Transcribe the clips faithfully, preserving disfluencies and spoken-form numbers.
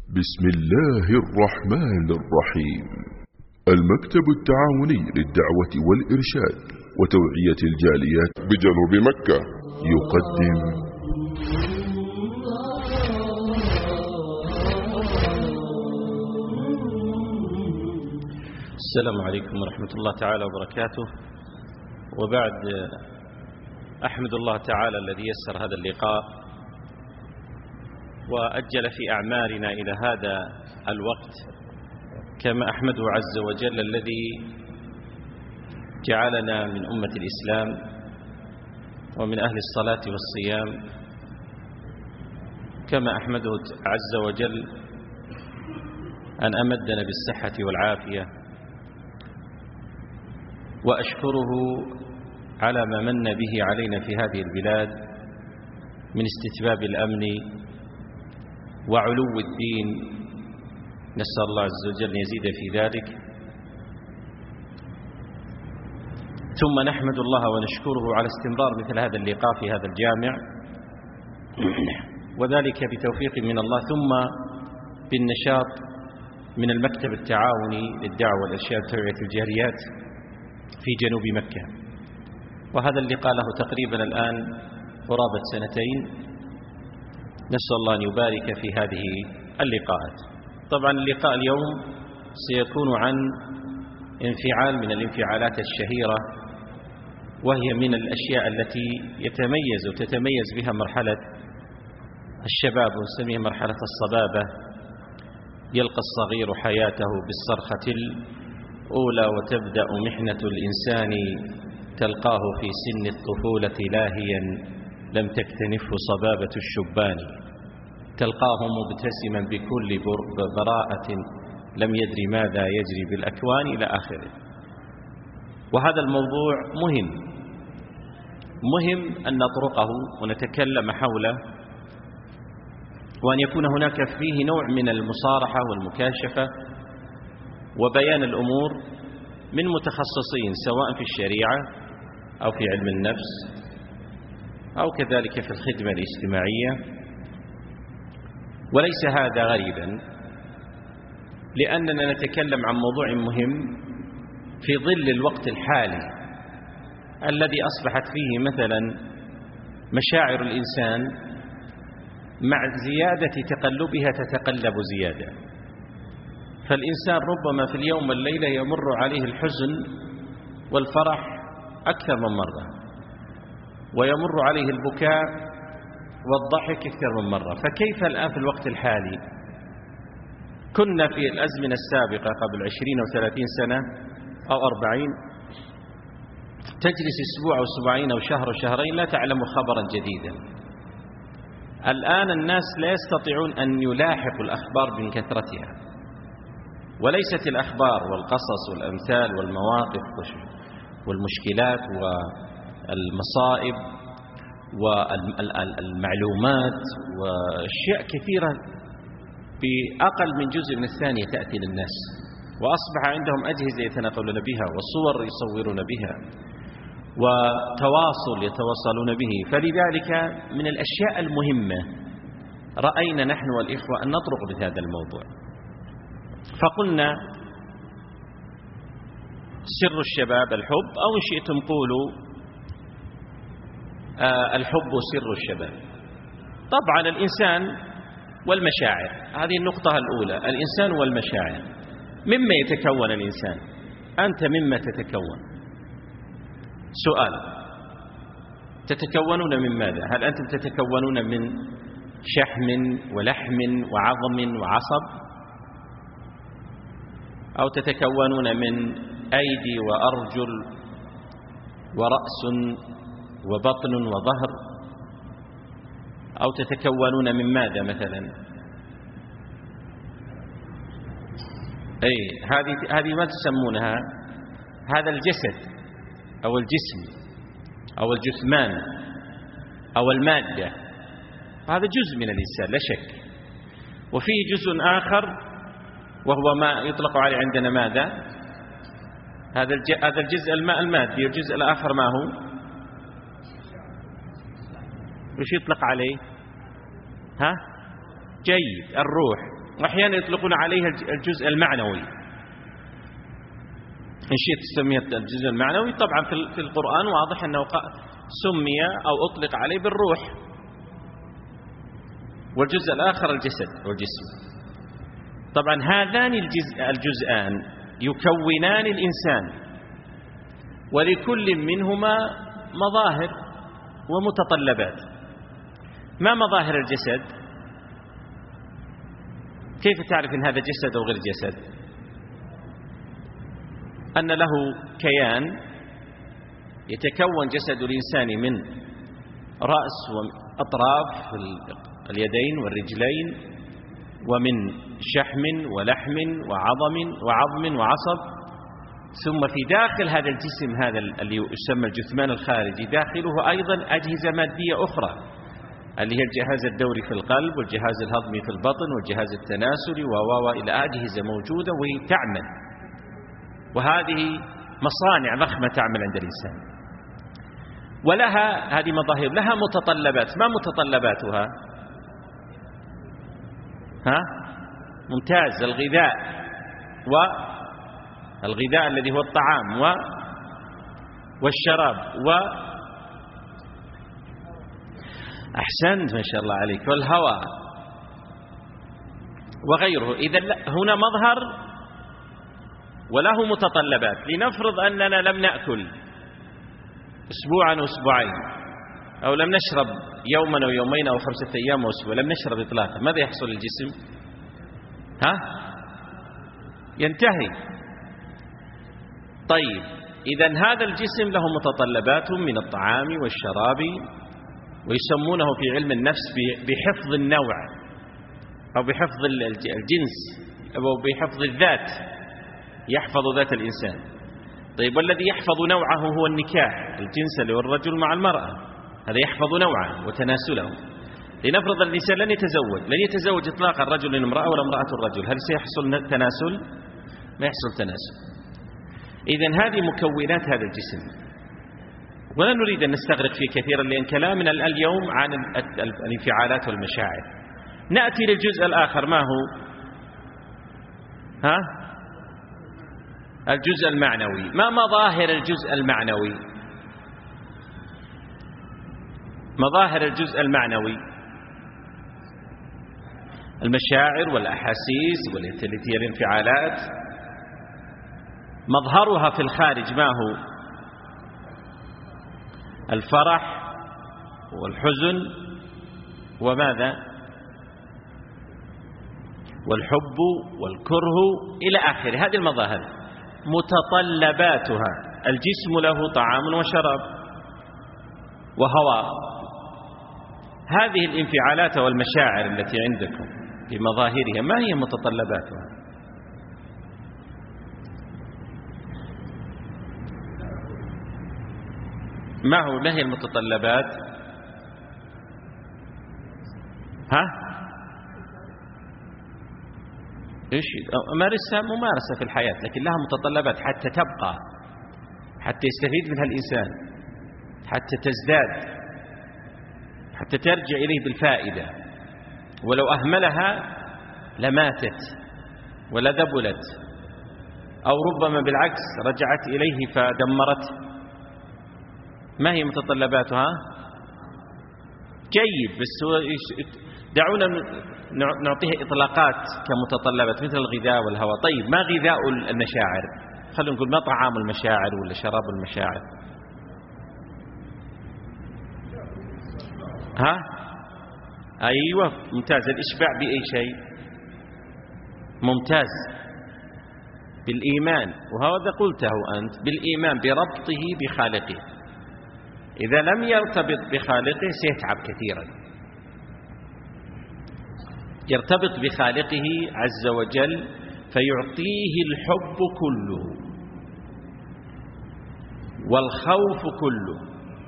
بسم الله الرحمن الرحيم. المكتب التعاوني للدعوة والإرشاد وتوعية الجاليات بجنوب مكة يقدم السلام عليكم ورحمة الله تعالى وبركاته. وبعد، أحمد الله تعالى الذي يسر هذا اللقاء وأجل في أعمارنا إلى هذا الوقت، كما أحمده عز وجل الذي جعلنا من أمة الإسلام ومن أهل الصلاة والصيام، كما أحمده عز وجل أن أمدنا بالصحة والعافية، وأشكره على ما من به علينا في هذه البلاد من استتباب الأمن وعلو الدين. نسأل الله عز وجل أن يزيد في ذلك، ثم نحمد الله ونشكره على استمرار مثل هذا اللقاء في هذا الجامع، وذلك بتوفيق من الله، ثم بالنشاط من المكتب التعاوني للدعوة والإرشاد وتوعية الجاليات في جنوب مكة. وهذا اللقاء له تقريبا الآن قرابة سنتين. نسأل الله أن يبارك في هذه اللقاءات. طبعا اللقاء اليوم سيكون عن انفعال من الانفعالات الشهيرة، وهي من الأشياء التي يتميز وتتميز بها مرحلة الشباب، ونسميها مرحلة الصبابة. يلقى الصغير حياته بالصرخة الأولى، وتبدأ محنة الإنسان تلقاه في سن الطفولة لاهيا لم تكتنفه صبابة الشبان، تلقاه مبتسما بكل براءة لم يدري ماذا يجري بالأكوان إلى آخره. وهذا الموضوع مهم مهم أن نطرقه ونتكلم حوله، وأن يكون هناك فيه نوع من المصارحة والمكاشفة وبيان الأمور من متخصصين، سواء في الشريعة أو في علم النفس أو كذلك في الخدمة الاجتماعية. وليس هذا غريبا، لأننا نتكلم عن موضوع مهم في ظل الوقت الحالي الذي أصبحت فيه مثلا مشاعر الإنسان مع زيادة تقلبها تتقلب زيادة. فالإنسان ربما في اليوم والليلة يمر عليه الحزن والفرح أكثر من مرة، ويمر عليه البكاء والضحك أكثر من مرة. فكيف الآن في الوقت الحالي؟ كنا في الأزمنة السابقة قبل عشرين أو ثلاثين سنة أو أربعين تجلس أسبوع أو أسبوعين أو شهر وشهرين لا تعلم خبرا جديدا. الآن الناس لا يستطيعون أن يلاحقوا الأخبار من كثرتها، وليست الأخبار والقصص والأمثال والمواقف والمشكلات والمصائب والمعلومات وأشياء كثيرة بأقل من جزء من الثانية تأتي للناس، وأصبح عندهم أجهزة يتناقلون بها، وصور يصورون بها، وتواصل يتواصلون به. فلذلك من الأشياء المهمة رأينا نحن والإخوة أن نطرق بهذا الموضوع، فقلنا سر الشباب الحب، أو إن شئتم قولوا آه الحب سر الشباب. طبعا الإنسان والمشاعر، هذه النقطة الأولى، الإنسان والمشاعر. مما يتكون الإنسان؟ أنت مما تتكون؟ سؤال، تتكونون من ماذا؟ هل أنتم تتكونون من شحم ولحم وعظم وعصب، أو تتكونون من أيدي وأرجل ورأس وبطن وظهر، أو تتكونون من ماذا مثلا؟ أي هذه هذه ما تسمونها؟ هذا الجسد أو الجسم أو الجثمان أو المادة، هذا جزء من الإنسان لا شك. وفيه جزء آخر وهو ما يطلق عليه عندنا ماذا؟ هذا هذا الجزء الماء المادي، والجزء الآخر ما هو؟ وش يطلق عليه؟ ها؟ جيد، الروح. وأحيانا يطلقون عليها الجزء المعنوي، إن شئت تسميه الجزء المعنوي. طبعا في القرآن واضح أنه سمي أو أطلق عليه بالروح، والجزء الآخر الجسد والجسم. طبعا هذان الجزء الجزءان يكونان الإنسان، ولكل منهما مظاهر ومتطلبات. ما مظاهر الجسد؟ كيف تعرف إن هذا جسد أو غير جسد؟ أن له كيان، يتكون جسد الإنسان من رأس وأطراف اليدين والرجلين، ومن شحم ولحم وعظم وعظم وعصب. ثم في داخل هذا الجسم هذا اللي يسمى الجثمان الخارجي داخله أيضا أجهزة مادية أخرى، اللي هي الجهاز الدوري في القلب، والجهاز الهضمي في البطن، والجهاز التناسلي و إلى أجهزة موجودة وهي تعمل، وهذه مصانع ضخمة تعمل عند الإنسان، ولها هذه مظاهر، لها متطلبات. ما متطلباتها؟ ها؟ ممتاز. الغذاء، والغذاء الذي هو الطعام و والشراب و أحسنت ما شاء الله عليك، والهواء وغيره. إذا هنا مظهر وله متطلبات. لنفرض أننا لم نأكل أسبوعا وأسبوعين، أو لم نشرب يوما أو يومين أو خمسة أيام وأسبوع، لم نشرب إطلاقا، ماذا يحصل للجسم؟ ها؟ ينتهي. طيب، إذن هذا الجسم له متطلبات من الطعام والشراب، ويسمونه في علم النفس بحفظ النوع أو بحفظ الجنس أو بحفظ الذات، يحفظ ذات الإنسان. طيب، والذي يحفظ نوعه هو النكاح، الجنس اللي هو الرجل مع المرأة، هذا يحفظ نوعه وتناسله. لنفرض الإنسان لن يتزوج لن يتزوج إطلاقا رجل من امرأة ولا امرأة الرجل، هل سيحصل تناسل؟ ما يحصل تناسل. إذن هذه مكونات هذا الجسم، ولا نريد أن نستغرق فيه كثيرا لأن كلامنا اليوم عن الانفعالات والمشاعر. نأتي للجزء الآخر، ما هو؟ ها؟ الجزء المعنوي. ما مظاهر الجزء المعنوي؟ مظاهر الجزء المعنوي المشاعر والأحاسيس والتي هي الانفعالات. مظهرها في الخارج ما هو؟ الفرح والحزن وماذا؟ والحب والكره إلى آخره. هذه المظاهر. متطلباتها: الجسم له طعام وشراب وهواء. هذه الانفعالات والمشاعر التي عندكم بمظاهرها ما هي متطلباتها؟ ما هو ما هي المتطلبات؟ ها؟ ايش؟ مارسها ممارسة في الحياة، لكن لها متطلبات حتى تبقى، حتى يستفيد منها الإنسان، حتى تزداد، حتى ترجع إليه بالفائدة. ولو أهملها لماتت ولذبلت، أو ربما بالعكس رجعت إليه فدمرته. ما هي متطلباتها؟ جيد، بس دعونا نعطيها إطلاقات كمتطلبات مثل الغذاء والهواء. طيب، ما غذاء المشاعر؟ خلونا نقول ما طعام المشاعر ولا شراب المشاعر؟ ها؟ أيوة، ممتاز. الإشباع بأي شيء؟ ممتاز، بالإيمان. وهذا قلته أنت، بالإيمان بربطه بخالقه. إذا لم يرتبط بخالقه سيتعب كثيرا. يرتبط بخالقه عز وجل فيعطيه الحب كله والخوف كله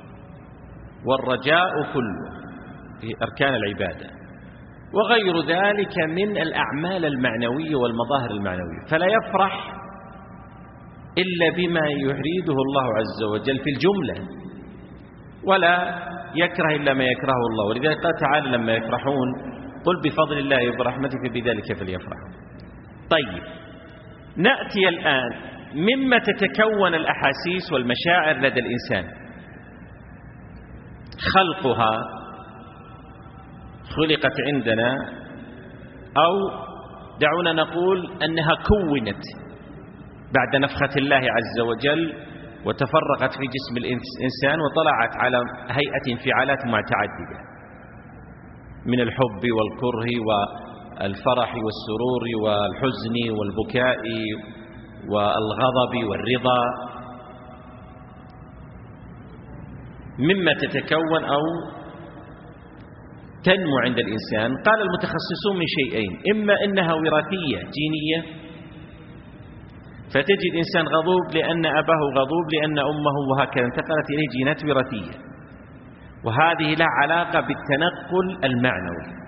والرجاء كله في أركان العبادة، وغير ذلك من الأعمال المعنوية والمظاهر المعنوية. فلا يفرح إلا بما يريده الله عز وجل في الجملة، ولا يكره إلا ما يكرهه الله. ولذلك قال تعالى: لما يفرحون قل بفضل الله وبرحمته فبذلك فليفرحوا. طيب، نأتي الآن مما تتكون الأحاسيس والمشاعر لدى الإنسان. خلقها خلقت عندنا، أو دعونا نقول أنها كونت بعد نفخة الله عز وجل وتفرقت في جسم الإنسان وطلعت على هيئة انفعالات متعددة من الحب والكره والفرح والسرور والحزن والبكاء والغضب والرضا، مما تتكون أو تنمو عند الإنسان. قال المتخصصون من شيئين: إما إنها وراثية جينية، فتجد إنسان غضوب لأن أباه غضوب لأن أمه، وهكذا انتقلت إليه جينات وراثية، وهذه لها علاقة بالتنقل المعنوي.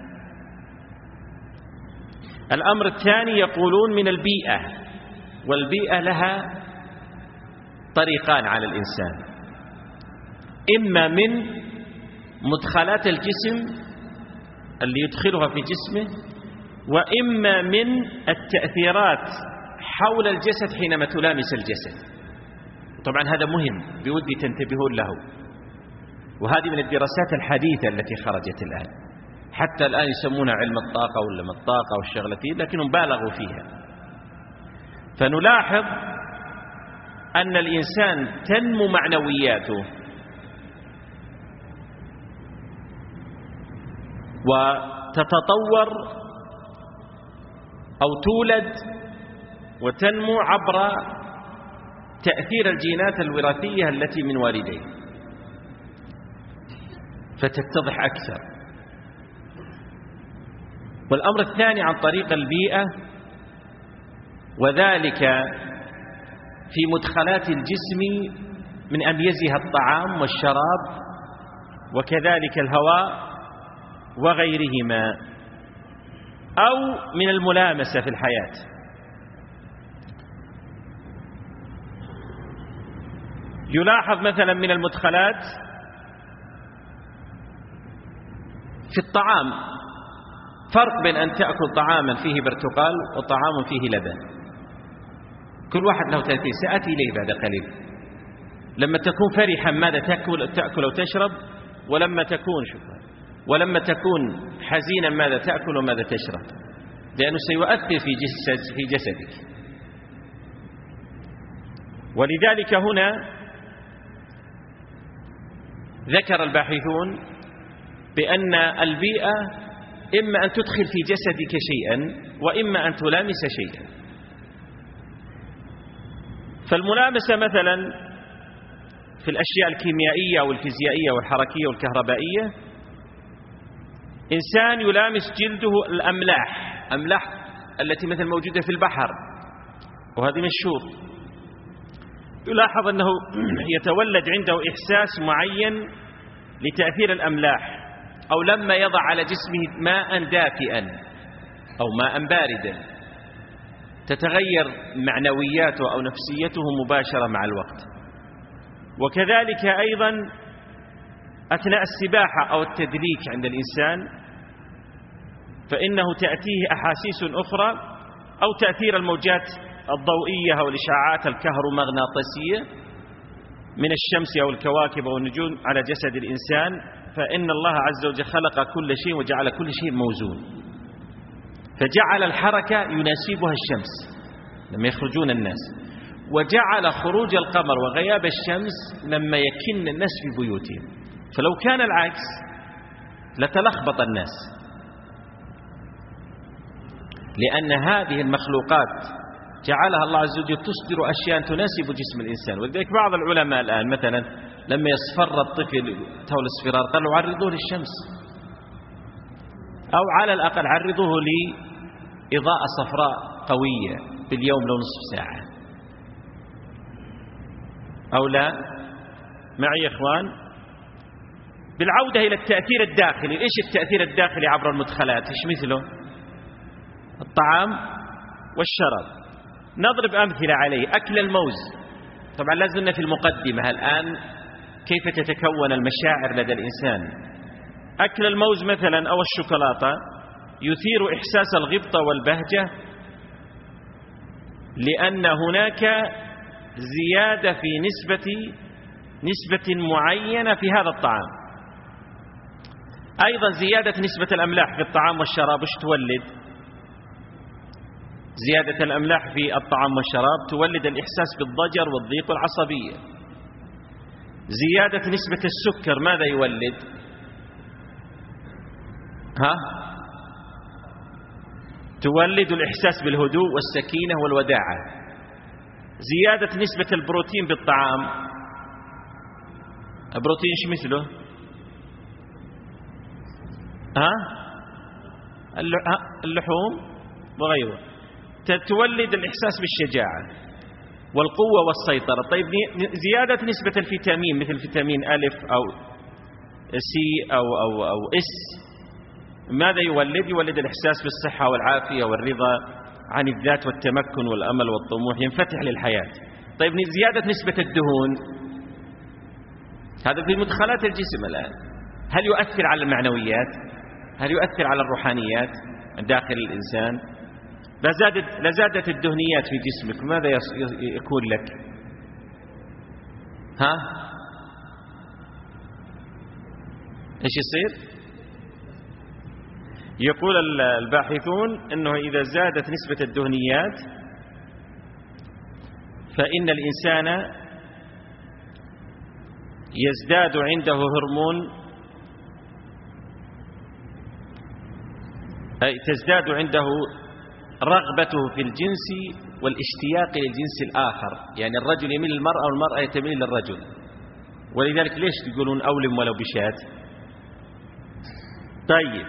الأمر الثاني يقولون من البيئة، والبيئة لها طريقان على الإنسان: إما من مدخلات الجسم اللي يدخلها في جسمه، وإما من التأثيرات حول الجسد حينما تلامس الجسد. طبعا هذا مهم بودي تنتبهون له، وهذه من الدراسات الحديثة التي خرجت الآن. حتى الآن يسمونها علم الطاقة ولا ما الطاقة والشغلتين، لكنهم بالغوا فيها. فنلاحظ أن الإنسان تنمو معنوياته وتتطور أو تولد وتنمو عبر تأثير الجينات الوراثية التي من والديه، فتتضح أكثر. والأمر الثاني عن طريق البيئة، وذلك في مدخلات الجسم من أميزها الطعام والشراب وكذلك الهواء وغيرهما، أو من الملامسة في الحياة. يلاحظ مثلا من المدخلات في الطعام فرق بين أن تأكل طعاما فيه برتقال وطعام فيه لبن. كل واحد له تأثير، سأتي إليه بعد قليل. لما تكون فرحا ماذا تأكل تأكل وتشرب، ولما تكون شكرا ولما تكون حزينا ماذا تأكل وماذا تشرب، لأنه سيؤثر في جسد في جسدك. ولذلك هنا ذكر الباحثون بأن البيئة إما أن تدخل في جسدك شيئا وإما أن تلامس شيئا. فالملامسة مثلا في الأشياء الكيميائية والفيزيائية والحركية والكهربائية، إنسان يلامس جلده الأملاح، أملاح التي مثل موجودة في البحر وهذه مشهور، يلاحظ أنه يتولد عنده إحساس معين لتأثير الأملاح، أو لما يضع على جسمه ماء دافئا أو ماء باردا تتغير معنوياته أو نفسيته مباشرة مع الوقت. وكذلك أيضا أثناء السباحة أو التدليك عند الإنسان، فإنه تأتيه أحاسيس أخرى، أو تأثير الموجات الضوئية أو الإشعاعات الكهرومغناطيسية من الشمس أو الكواكب أو النجوم على جسد الإنسان. فإن الله عز وجل خلق كل شيء وجعل كل شيء موزون، فجعل الحركة يناسبها الشمس لما يخرجون الناس، وجعل خروج القمر وغياب الشمس لما يكن الناس في بيوتهم. فلو كان العكس لتلخبط الناس، لأن هذه المخلوقات جعلها الله عز وجل تصدر أشياء تناسب جسم الإنسان. ولذلك بعض العلماء الآن مثلا لما يصفر الطفل تو الاصفرار قالوا عرضوه للشمس، أو على الأقل عرضوه لإضاءة صفراء قوية باليوم لو نصف ساعة أو لا. معي يا إخوان؟ بالعودة إلى التأثير الداخلي، إيش التأثير الداخلي عبر المدخلات؟ إيش مثله؟ الطعام والشراب. نضرب أمثلة عليه. أكل الموز، طبعا لازلنا في المقدمة الآن كيف تتكون المشاعر لدى الإنسان. أكل الموز مثلا أو الشوكولاتة يثير إحساس الغبطة والبهجة لأن هناك زيادة في نسبة نسبة معينة في هذا الطعام. أيضا زيادة نسبة الأملاح في الطعام والشراب وش تولد؟ زيادة الأملاح في الطعام والشراب تولد الإحساس بالضجر والضيق والعصبية. زيادة نسبة السكر ماذا يولد؟ ها؟ تولد الإحساس بالهدوء والسكينة والوداعة. زيادة نسبة البروتين بالطعام، البروتين شو مثله؟ ها؟ اللحوم وغيره، تولد الإحساس بالشجاعة والقوة والسيطرة. طيب زيادة نسبة الفيتامين مثل فيتامين ألف أو سي أو أو أو إس ماذا يولد؟ يولد الإحساس بالصحة والعافية والرضا عن الذات والتمكن والأمل والطموح، ينفتح للحياة. طيب زيادة نسبة الدهون، هذا في مدخلات الجسم الآن، هل يؤثر على المعنويات؟ هل يؤثر على الروحانيات داخل الإنسان؟ لزادت لزادت الدهنيات في جسمك ماذا يكون لك؟ ها؟ ايش يصير؟ يقول الباحثون انه اذا زادت نسبة الدهنيات فإن الإنسان يزداد عنده هرمون أي تزداد عنده رغبته في الجنس والاشتياق للجنس الآخر، يعني الرجل يميل للمرأة والمرأة تميل للرجل. ولذلك ليش تقولون أولم ولو بشات؟ طيب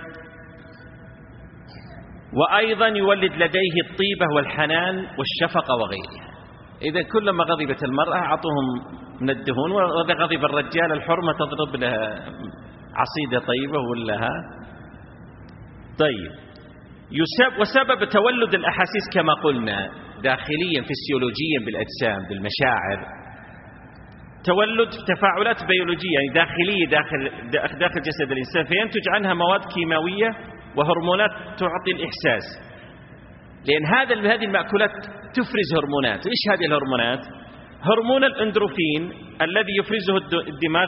وأيضا يولد لديه الطيبة والحنان والشفقة وغيرها. إذا كلما غضبت المرأة أعطوهم من الدهون، وإذا غضب الرجال الحرمة تضرب لها عصيدة طيبة ولا ها. طيب يسبب وسبب تولد الأحاسيس كما قلنا داخليا فسيولوجيا بالأجسام بالمشاعر، تولد تفاعلات بيولوجية يعني داخلية داخل داخل جسد الإنسان، فينتج عنها مواد كيماوية وهرمونات تعطي الإحساس. لأن هذا هذه المأكولات تفرز هرمونات. إيش هذه الهرمونات؟ هرمون الأندروفين الذي يفرزه الدماغ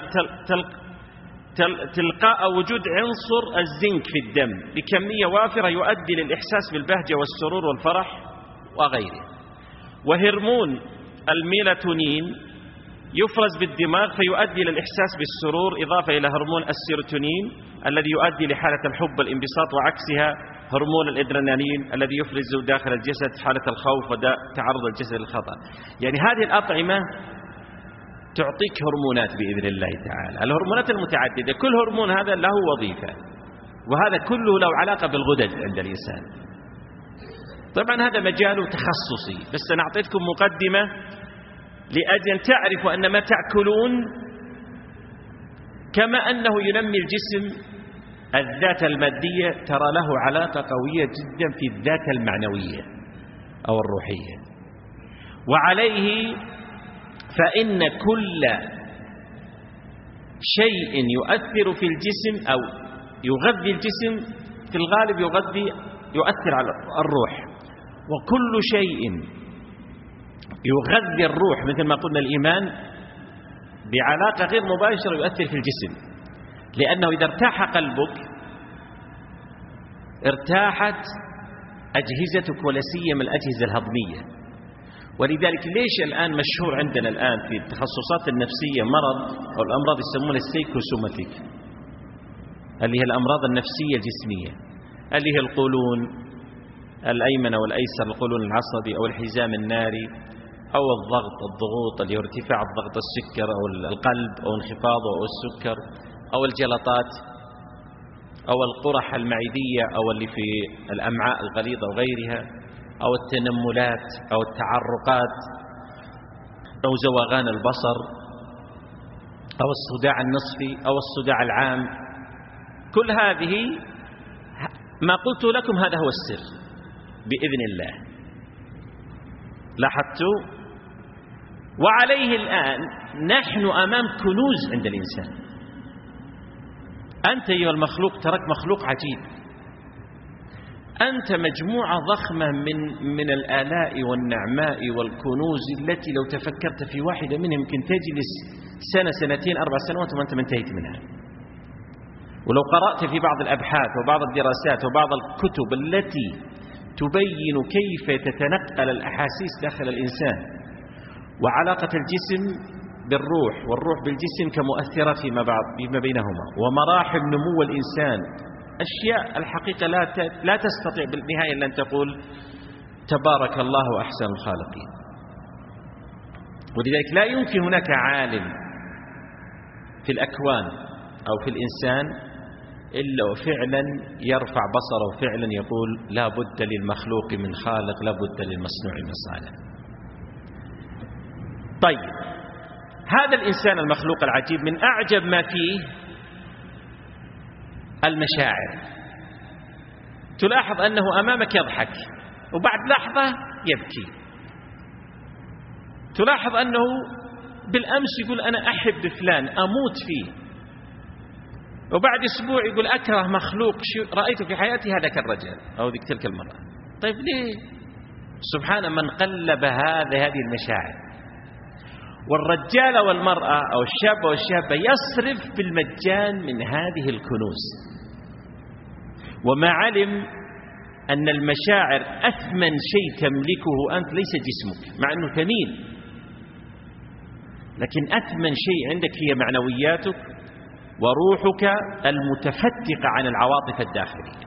تلقاء وجود عنصر الزنك في الدم بكمية وافرة يؤدي للإحساس بالبهجة والسرور والفرح وغيره. وهرمون الميلاتونين يفرز بالدماغ فيؤدي للإحساس بالسرور، إضافة إلى هرمون السيروتونين الذي يؤدي لحالة الحب والانبساط، وعكسها هرمون الإدرينالين الذي يفرز داخل الجسد في حالة الخوف وتعرض الجسد للخطر. يعني هذه الأطعمة تعطيك هرمونات بإذن الله تعالى، الهرمونات المتعددة، كل هرمون هذا له وظيفة، وهذا كله له علاقة بالغدد عند الإنسان. طبعا هذا مجال تخصصي، بس أنا أعطيتكم مقدمة لأجل أن تعرفوا أن ما تأكلون كما أنه ينمي الجسم الذات المادية، ترى له علاقة قوية جدا في الذات المعنوية أو الروحية. وعليه فإن كل شيء يؤثر في الجسم أو يغذي الجسم في الغالب يغذي يؤثر على الروح، وكل شيء يغذي الروح مثل ما قلنا الإيمان بعلاقة غير مباشرة يؤثر في الجسم. لأنه إذا ارتاح قلبك ارتاحت أجهزتك ولا سيما الأجهزة الهضمية. ولذلك ليش الآن مشهور عندنا الآن في التخصصات النفسية مرض أو الأمراض يسمونها السيكوسوماتيك، اللي هي الأمراض النفسية الجسمية، اللي هي القولون الأيمن والأيسر، القولون العصبي أو الحزام الناري أو الضغط الضغوط اللي هو ارتفاع الضغط السكر أو القلب أو انخفاضه أو السكر أو الجلطات أو القرح المعدية أو اللي في الأمعاء الغليظة وغيرها، أو التنملات أو التعرقات أو زوغان البصر أو الصداع النصفي أو الصداع العام. كل هذه ما قلت لكم هذا هو السر بإذن الله. لاحظتوا؟ وعليه الآن نحن أمام كنوز عند الإنسان. أنت أيها المخلوق ترك مخلوق عجيب، أنت مجموعة ضخمة من من الآلاء والنعماء والكنوز التي لو تفكرت في واحدة منها يمكن تجلس سنة سنتين أربع سنوات وأنت ما انتهيت منها. ولو قرأت في بعض الأبحاث وبعض الدراسات وبعض الكتب التي تبين كيف تتنقل الأحاسيس داخل الإنسان وعلاقة الجسم بالروح والروح بالجسم كمؤثرات فيما بعض فيما بينهما ومراحل نمو الإنسان، أشياء الحقيقة لا لا تستطيع بالنهاية إلا أن تقول تبارك الله أحسن الخالقين. ولذلك لا يمكن هناك عالم في الأكوان أو في الإنسان إلا وفعلا يرفع بصره وفعلا يقول لا بد للمخلوق من خالق، لا بد للمصنوع من صانع. طيب، هذا الإنسان المخلوق العجيب من أعجب ما فيه المشاعر. تلاحظ أنه أمامك يضحك وبعد لحظة يبكي. تلاحظ أنه بالأمس يقول أنا أحب فلان أموت فيه، وبعد أسبوع يقول أكره مخلوق رأيته في حياتي هذاك الرجل أو ذيك تلك المرأة. طيب ليه؟ سبحان من قلب هذا هذه المشاعر. والرجال والمرأة أو الشاب والشابة يصرف بالمجان من هذه الكنوز، وما علم أن المشاعر أثمن شيء تملكه أنت ليس جسمك، مع أنه ثمين، لكن أثمن شيء عندك هي معنوياتك وروحك المتفتقة عن العواطف الداخلية.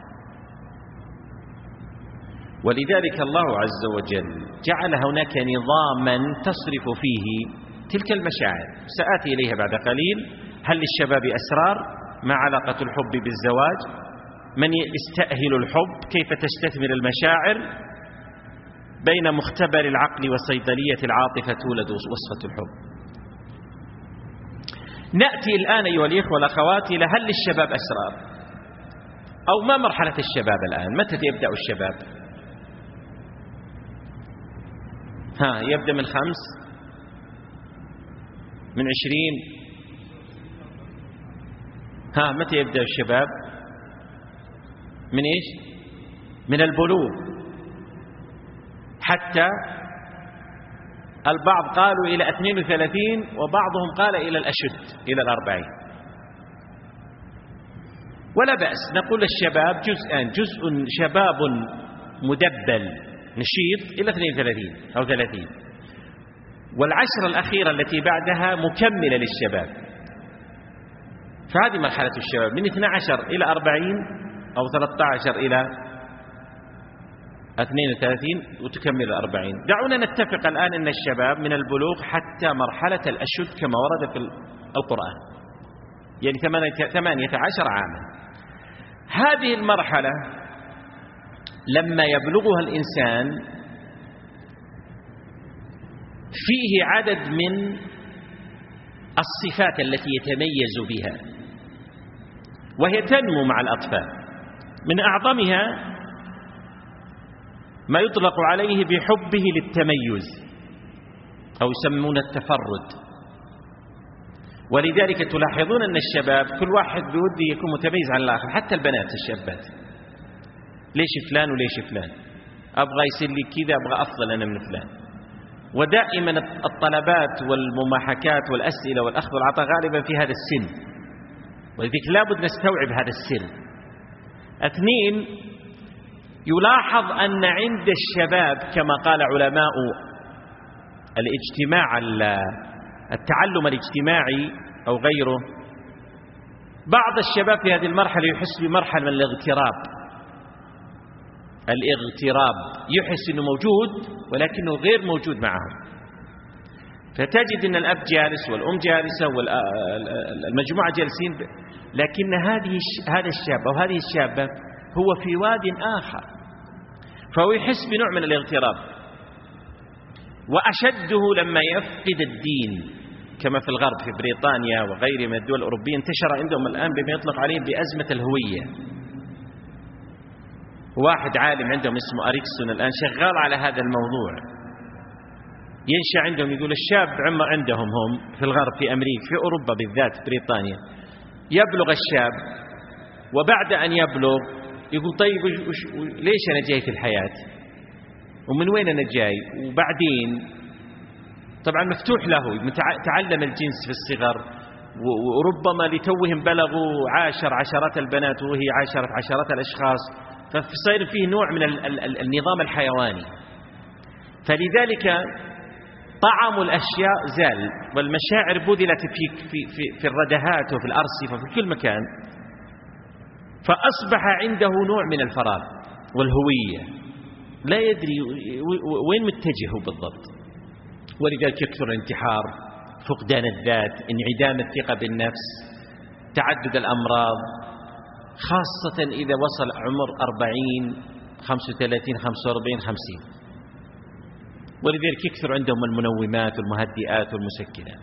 ولذلك الله عز وجل جعل هناك نظاما تصرف فيه تلك المشاعر، سآتي إليها بعد قليل. هل للشباب أسرار؟ ما علاقة الحب بالزواج؟ من يستأهل الحب؟ كيف تستثمر المشاعر؟ بين مختبر العقل وصيدلية العاطفة تولد وصفة الحب. نأتي الآن أيها الإخوة والأخوات إلى هل للشباب أسرار؟ أو ما مرحلة الشباب الآن؟ متى يبدأ الشباب؟ ها يبدأ من خمس، من عشرين، ها متى يبدأ الشباب؟ من إيش؟ من البلوغ، حتى البعض قالوا إلى اثنين وثلاثين وبعضهم قال إلى الأشد إلى الأربعين. ولا بأس نقول الشباب جزءان، جزء شباب مدبل نشيط إلى اثنين وثلاثين أو ثلاثين، والعشر الأخيرة التي بعدها مكملة للشباب. فهذه مرحلة الشباب من اثني عشر إلى أربعين أو ثلاثة عشر إلى اثنين وثلاثين وتكمل أربعين. دعونا نتفق الآن أن الشباب من البلوغ حتى مرحلة الأشد كما ورد في القرآن، يعني ثمانية عشر عاما. هذه المرحلة لما يبلغها الإنسان فيه عدد من الصفات التي يتميز بها، وهي تنمو مع الأطفال. من أعظمها ما يطلق عليه بحبه للتميز أو يسمون التفرد. ولذلك تلاحظون أن الشباب كل واحد بوده يكون متميز عن الآخر، حتى البنات الشابات. ليش فلان وليش فلان؟ أبغى يصير لي كذا، أبغى أفضل أنا من فلان. ودائما الطلبات والمماحكات والأسئلة والأخذ والعطاء غالبا في هذا السن، ولذلك لابد نستوعب هذا السن. اثنين، يلاحظ أن عند الشباب كما قال علماء الاجتماع التعلم الاجتماعي أو غيره، بعض الشباب في هذه المرحلة يحس بمرحلة من الاغتراب. الاغتراب يحس أنه موجود ولكنه غير موجود معهم. فتجد أن الأب جالس والأم جالسة والمجموعة جالسين، لكن هذه هذا الشاب أو هذه الشابة هو في واد آخر، فهو يحس بنوع من الاغتراب. وأشده لما يفقد الدين كما في الغرب، في بريطانيا وغيرها من الدول الأوروبية انتشر عندهم الآن بما يطلق عليه بأزمة الهوية. واحد عالم عندهم اسمه أريكسون الآن شغال على هذا الموضوع. ينشأ عندهم، يقول الشاب عمر عندهم هم في الغرب، في أمريكا، في أوروبا بالذات بريطانيا، يبلغ الشاب وبعد أن يبلغ يقول طيب وش ليش أنا جاي في الحياة ومن وين أنا جاي وبعدين. طبعا مفتوح له، تعلم الجنس في الصغر، وربما لتوهم بلغوا عاشر عشرات البنات وهي عاشرت عشرات الأشخاص، فصير فيه نوع من النظام الحيواني. فلذلك طعم الأشياء زال، والمشاعر بذلت في, في, في, في الردهات وفي الأرصفة في كل مكان، فأصبح عنده نوع من الفراغ والهوية، لا يدري وين متجهه بالضبط. ولذلك يكثر الانتحار، فقدان الذات، انعدام الثقة بالنفس، تعدد الأمراض، خاصة إذا وصل عمر أربعين خمسة وثلاثين خمسة وأربعين خمسين. ولذلك يكثر عندهم المنومات والمهدئات والمسكنات.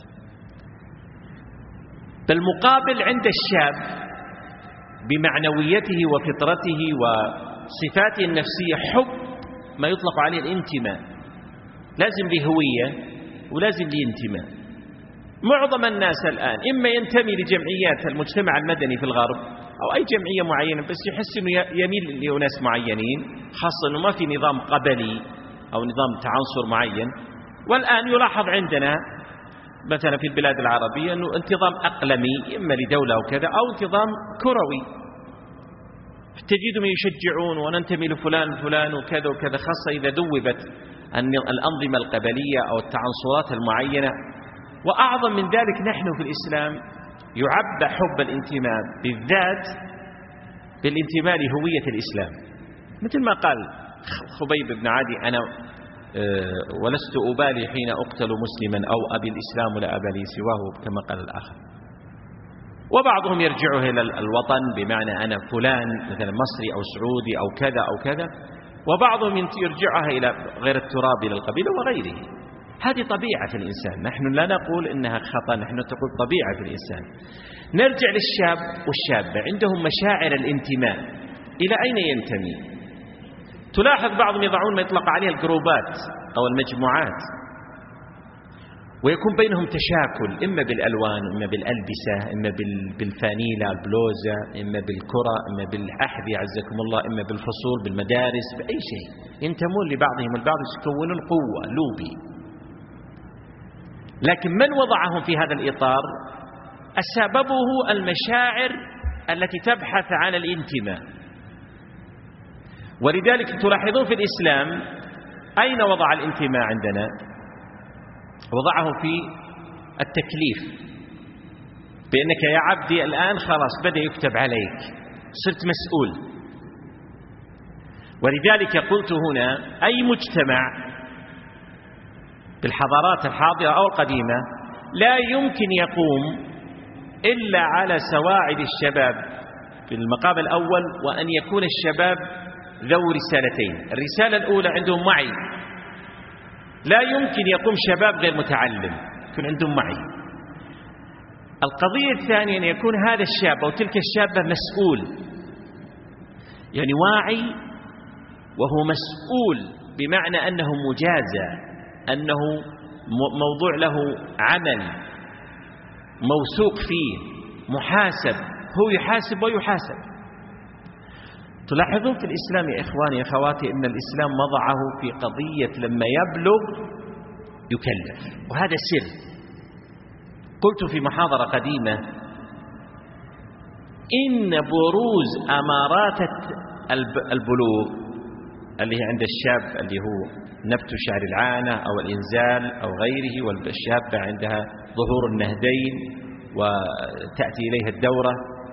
بالمقابل عند الشاب بمعنويته وفطرته وصفاته النفسية حب ما يطلق عليه الانتماء، لازم له هوية ولازم له انتماء. معظم الناس الآن إما ينتمي لجمعيات المجتمع المدني في الغرب أو أي جمعية معينة، بس يحس أنه يميل لناس معينين، خاصة أنه ما في نظام قبلي أو نظام تعنصر معين. والآن يلاحظ عندنا مثلا في البلاد العربية أنه انتظام أقلمي، إما لدولة وكذا أو انتظام كروي، تجدهم يشجعون وننتمي لفلان فلان وكذا وكذا، خاصة إذا ذوبت الأنظمة القبلية أو التعنصرات المعينة. وأعظم من ذلك نحن في الإسلام يعبى حب الانتماء بالذات بالانتماء لهوية الإسلام، مثل ما قال خبيب بن عدي: أنا ولست أبالي حين أقتل مسلما أو أبي الإسلام لا أبالي سواه، كما قال الآخر. وبعضهم يرجعه إلى الوطن بمعنى أنا فلان مثلا مصري أو سعودي أو كذا أو كذا، وبعضهم يرجعها إلى غير التراب إلى القبيلة وغيره. هذه طبيعة في الإنسان، نحن لا نقول إنها خطأ، نحن نقول طبيعة في الإنسان. نرجع للشاب والشابة، عندهم مشاعر الانتماء. إلى أين ينتمي؟ تلاحظ بعضهم يضعون ما يطلق عليها الجروبات أو المجموعات، ويكون بينهم تشاكل، إما بالألوان، إما بالألبسة، إما بالفانيلا البلوزة، إما بالكرة، إما بالأحذية عزكم الله، إما بالفصول بالمدارس، بأي شيء ينتمون لبعضهم البعض، يكونون قوة لوبي. لكن من وضعهم في هذا الإطار؟ سببه المشاعر التي تبحث عن الانتماء. ولذلك تلاحظون في الإسلام أين وضع الانتماء عندنا؟ وضعه في التكليف، بأنك يا عبدي الآن خلاص بدأ يكتب عليك، صرت مسؤول. ولذلك قلت هنا أي مجتمع بالحضارات الحاضرة أو القديمة لا يمكن يقوم إلا على سواعد الشباب في المقام الأول، وأن يكون الشباب ذو رسالتين. الرسالة الأولى عندهم وعي، لا يمكن يقوم شباب غير متعلم، يكون عندهم وعي. القضية الثانية أن يكون هذا الشاب أو تلك الشابة مسؤول، يعني واعي وهو مسؤول، بمعنى أنه مجازى، أنه موضوع له عمل موثوق فيه، محاسب، هو يحاسب ويحاسب. تلاحظون في الإسلام يا إخواني يا أخواتي أن الإسلام وضعه في قضية لما يبلغ يكلف، وهذا سر. قلت في محاضرة قديمة إن بروز أمارات البلوغ اللي هي عند الشاب اللي هو نبت شعر العانة أو الإنزال أو غيره، والشابة عندها ظهور النهدين وتأتي إليها الدورة،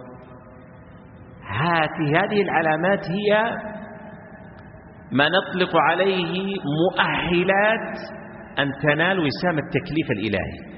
هذه العلامات هي ما نطلق عليه مؤهلات أن تنال وسام التكليف الإلهي،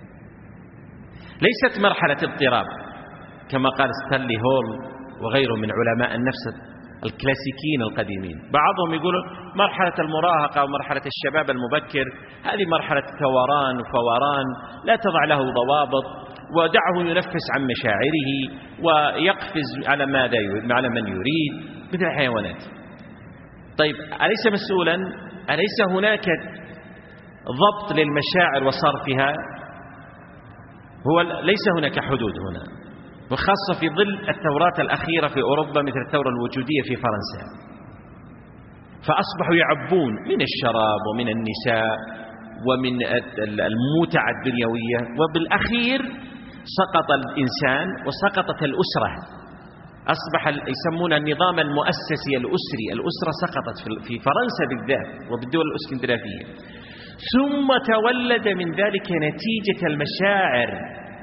ليست مرحلة اضطراب كما قال ستانلي هول وغيره من علماء النفس الكلاسيكيين القديمين. بعضهم يقول مرحلة المراهقة ومرحلة الشباب المبكر هذه مرحلة ثوران وفوران، لا تضع له ضوابط، ودعه ينفس عن مشاعره ويقفز على ماذا يريد، على من يريد، مثل الحيوانات. طيب أليس مسؤولا؟ أليس هناك ضبط للمشاعر وصرفها؟ هو ليس هناك حدود هنا، وخاصة في ظل الثورات الأخيرة في أوروبا مثل الثورة الوجودية في فرنسا، فأصبحوا يعبون من الشراب ومن النساء ومن المتع الدنيوية، وبالأخير سقط الإنسان وسقطت الأسرة. أصبح يسمون النظام المؤسسي الأسري، الأسرة سقطت في فرنسا بالذات وبالدول الإسكندنافية. ثم تولد من ذلك نتيجة المشاعر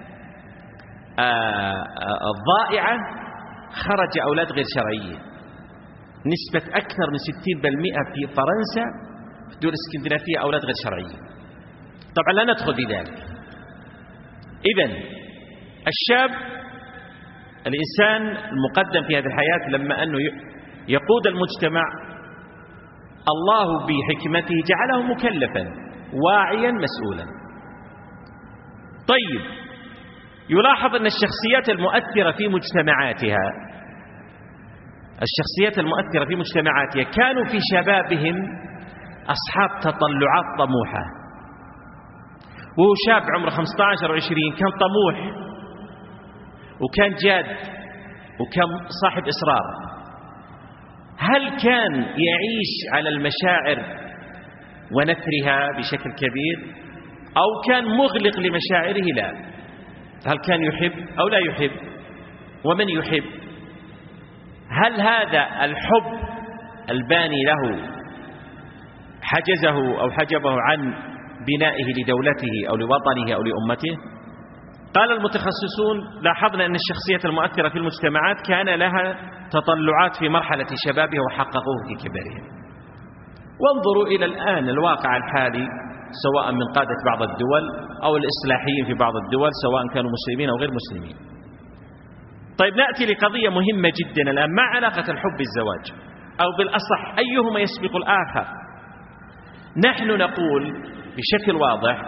الضائعة خرج أولاد غير شرعيين، نسبة أكثر من ستين بالمئة في فرنسا في الدول الإسكندنافية أولاد غير شرعيين. طبعا لا ندخل في ذلك. إذن الشاب الإنسان المقدم في هذه الحياة لما أنه يقود المجتمع، الله بحكمته جعله مكلفا واعيا مسؤولا. طيب، يلاحظ أن الشخصيات المؤثرة في مجتمعاتها الشخصيات المؤثرة في مجتمعاتها كانوا في شبابهم أصحاب تطلعات طموحة، وهو شاب عمره خمسة عشر وعشرين كان طموح وكان جاد وكان صاحب إصرار. هل كان يعيش على المشاعر ونثرها بشكل كبير أو كان مغلق لمشاعره؟ لا. هل كان يحب أو لا يحب؟ ومن يحب؟ هل هذا الحب الباني له حجزه أو حجبه عن بنائه لدولته أو لوطنه أو لأمته؟ قال المتخصصون: لاحظنا أن الشخصية المؤثرة في المجتمعات كان لها تطلعات في مرحلة شبابها وحققوه في كبرهم. وانظروا إلى الآن الواقع الحالي، سواء من قادة بعض الدول أو الإصلاحيين في بعض الدول، سواء كانوا مسلمين أو غير مسلمين. طيب، نأتي لقضية مهمة جدا الآن: ما علاقة الحب بالزواج؟ أو بالأصح أيهما يسبق الآخر؟ نحن نقول بشكل واضح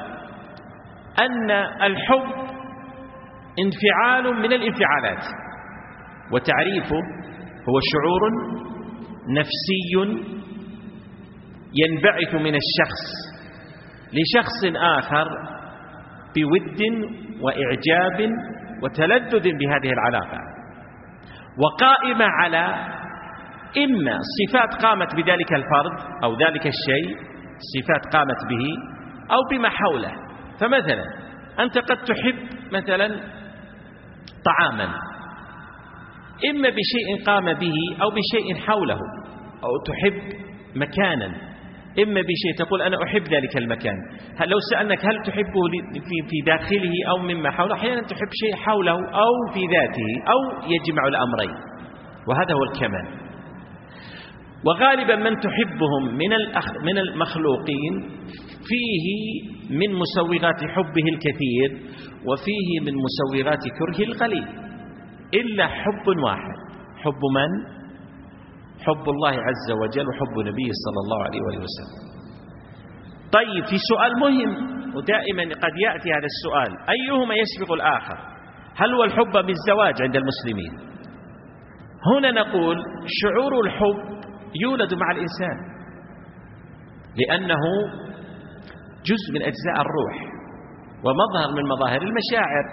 أن الحب انفعال من الانفعالات، وتعريفه هو شعور نفسي ينبعث من الشخص لشخص آخر بود وإعجاب وتلذذ بهذه العلاقة، وقائمة على إما صفات قامت بذلك الفرد أو ذلك الشيء، صفات قامت به أو بما حوله. فمثلا أنت قد تحب مثلا طعاما إما بشيء قام به أو بشيء حوله، أو تحب مكانا إما بشيء تقول أنا أحب ذلك المكان. هل لو سألناك هل تحبه في داخله أو مما حوله، أحيانا تحب شيء حوله أو في ذاته أو يجمع الأمرين، وهذا هو الكمال. وغالبا من تحبهم من من المخلوقين فيه من مسوغات حبه الكثير وفيه من مسوغات كرهه القليل، إلا حب واحد. حب من؟ حب الله عز وجل وحب نبيه صلى الله عليه وآله وسلم. طيب، في سؤال مهم ودائما قد يأتي هذا السؤال: أيهما يسبق الآخر؟ هل هو الحب بالزواج عند المسلمين؟ هنا نقول شعور الحب يولد مع الإنسان، لأنه جزء من أجزاء الروح ومظهر من مظاهر المشاعر،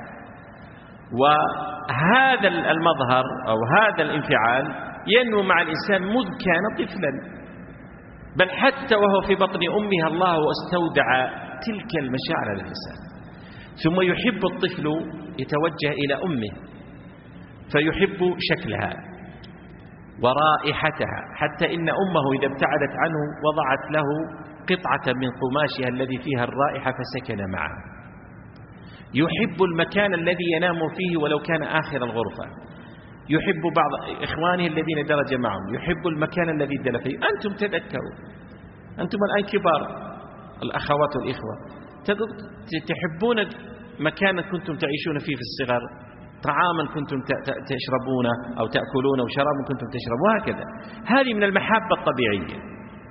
وهذا المظهر أو هذا الانفعال ينمو مع الإنسان منذ كان طفلا، بل حتى وهو في بطن أمها الله استودع تلك المشاعر للإنسان. ثم يحب الطفل يتوجه إلى أمه فيحب شكلها ورائحتها، حتى إن أمه إذا ابتعدت عنه وضعت له قطعة من قماشها الذي فيها الرائحة فسكن معه. يحب المكان الذي ينام فيه ولو كان آخر الغرفة. يحب بعض إخوانه الذين درج معهم، يحب المكان الذي دل فيه. أنتم تذكروا، أنتم الآن كبار، الأخوات والإخوة، تحبون مكانا كنتم تعيشون فيه في الصغر، طعاما كنتم تشربونه أو تأكلونه وشرابا كنتم تشربون، وهكذا. هذه من المحبة الطبيعية.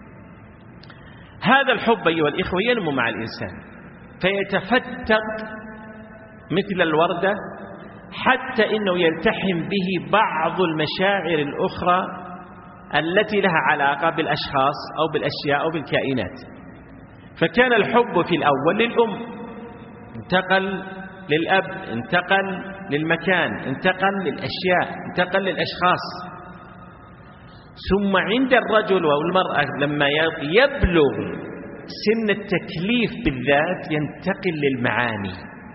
هذا الحب أيها الإخوة ينمو مع الإنسان فيتفتق مثل الوردة، حتى إنه يلتحم به بعض المشاعر الأخرى التي لها علاقة بالأشخاص أو بالأشياء أو بالكائنات. فكان الحب في الأول للأم، انتقل للأب، انتقل للمكان، انتقل للأشياء، انتقل للأشخاص. ثم عند الرجل والمرأة لما يبلغ سن التكليف بالذات ينتقل للمعاني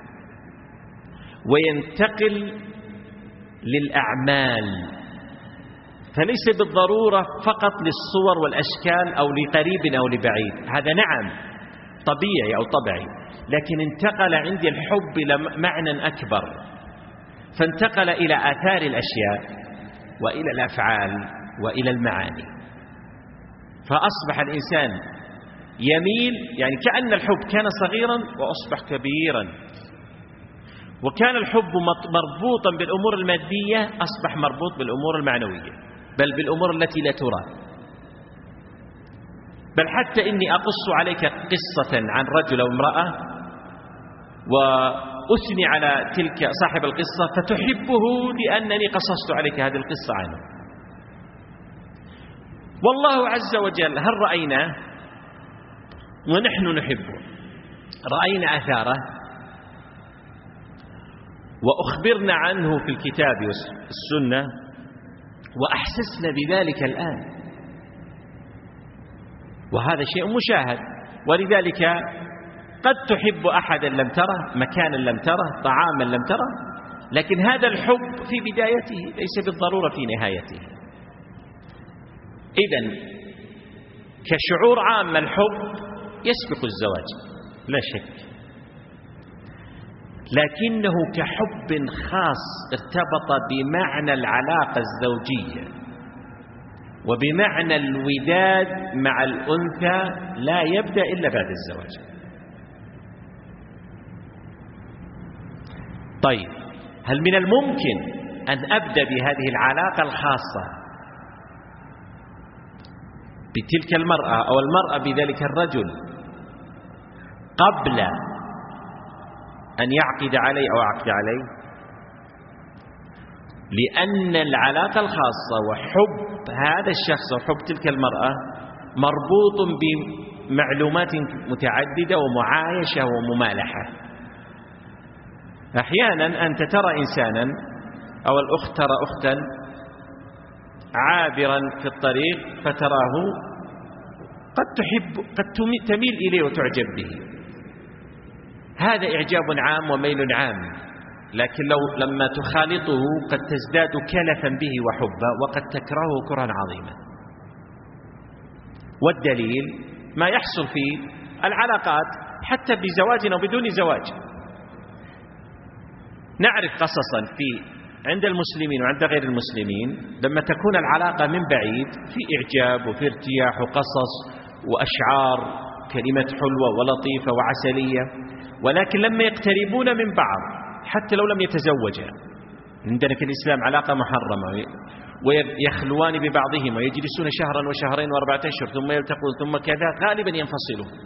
وينتقل للأعمال، فليس بالضرورة فقط للصور والأشكال أو لقريب أو لبعيد، هذا نعم طبيعي أو طبيعي، لكن انتقل عندي الحب إلى معنى أكبر، فانتقل إلى آثار الأشياء وإلى الأفعال وإلى المعاني. فأصبح الإنسان يميل، يعني كأن الحب كان صغيرا وأصبح كبيرا، وكان الحب مربوطا بالأمور المادية أصبح مربوط بالأمور المعنوية، بل بالأمور التي لا ترى. بل حتى إني أقص عليك قصة عن رجل أو امرأة وأثني على تلك صاحب القصة فتحبه لأنني قصصت عليك هذه القصة عنه. والله عز وجل هل رأينا ونحن نحبه، رأينا أثاره وأخبرنا عنه في الكتاب والسنة وأحسسنا بذلك الآن، وهذا شيء مشاهد. ولذلك قد تحب أحدا لم تره، مكانا لم تره، طعاما لم تره، لكن هذا الحب في بدايته ليس بالضرورة في نهايته. إذن كشعور عام الحب يسبق الزواج لا شك، لكنه كحب خاص ارتبط بمعنى العلاقة الزوجية وبمعنى الوداد مع الأنثى لا يبدأ إلا بعد الزواج. طيب، هل من الممكن أن أبدأ بهذه العلاقة الخاصة بتلك المرأة أو المرأة بذلك الرجل قبل أن يعقد علي أو أعقد عليه؟ لأن العلاقة الخاصة وحب هذا الشخص وحب تلك المرأة مربوط بمعلومات متعددة ومعايشة وممالحة. أحيانا أنت ترى إنسانا أو الأخت ترى أختا عابرا في الطريق فتراه قد تحب، قد تميل إليه وتعجب به، هذا إعجاب عام وميل عام، لكن لو لما تخالطه قد تزداد كلفا به وحبا وقد تكرهه كرها عظيما. والدليل ما يحصل في العلاقات حتى بزواج أو بدون زواج. نعرف قصصا في عند المسلمين وعند غير المسلمين لما تكون العلاقة من بعيد في إعجاب وفي ارتياح وقصص وأشعار كلمة حلوة ولطيفة وعسلية، ولكن لما يقتربون من بعض حتى لو لم يتزوجا، عندنا في الإسلام علاقة محرمة، ويخلوان ببعضهم ويجلسون شهرا وشهرين وأربعة أشهر ثم يلتقون ثم كذا، غالبا ينفصلون.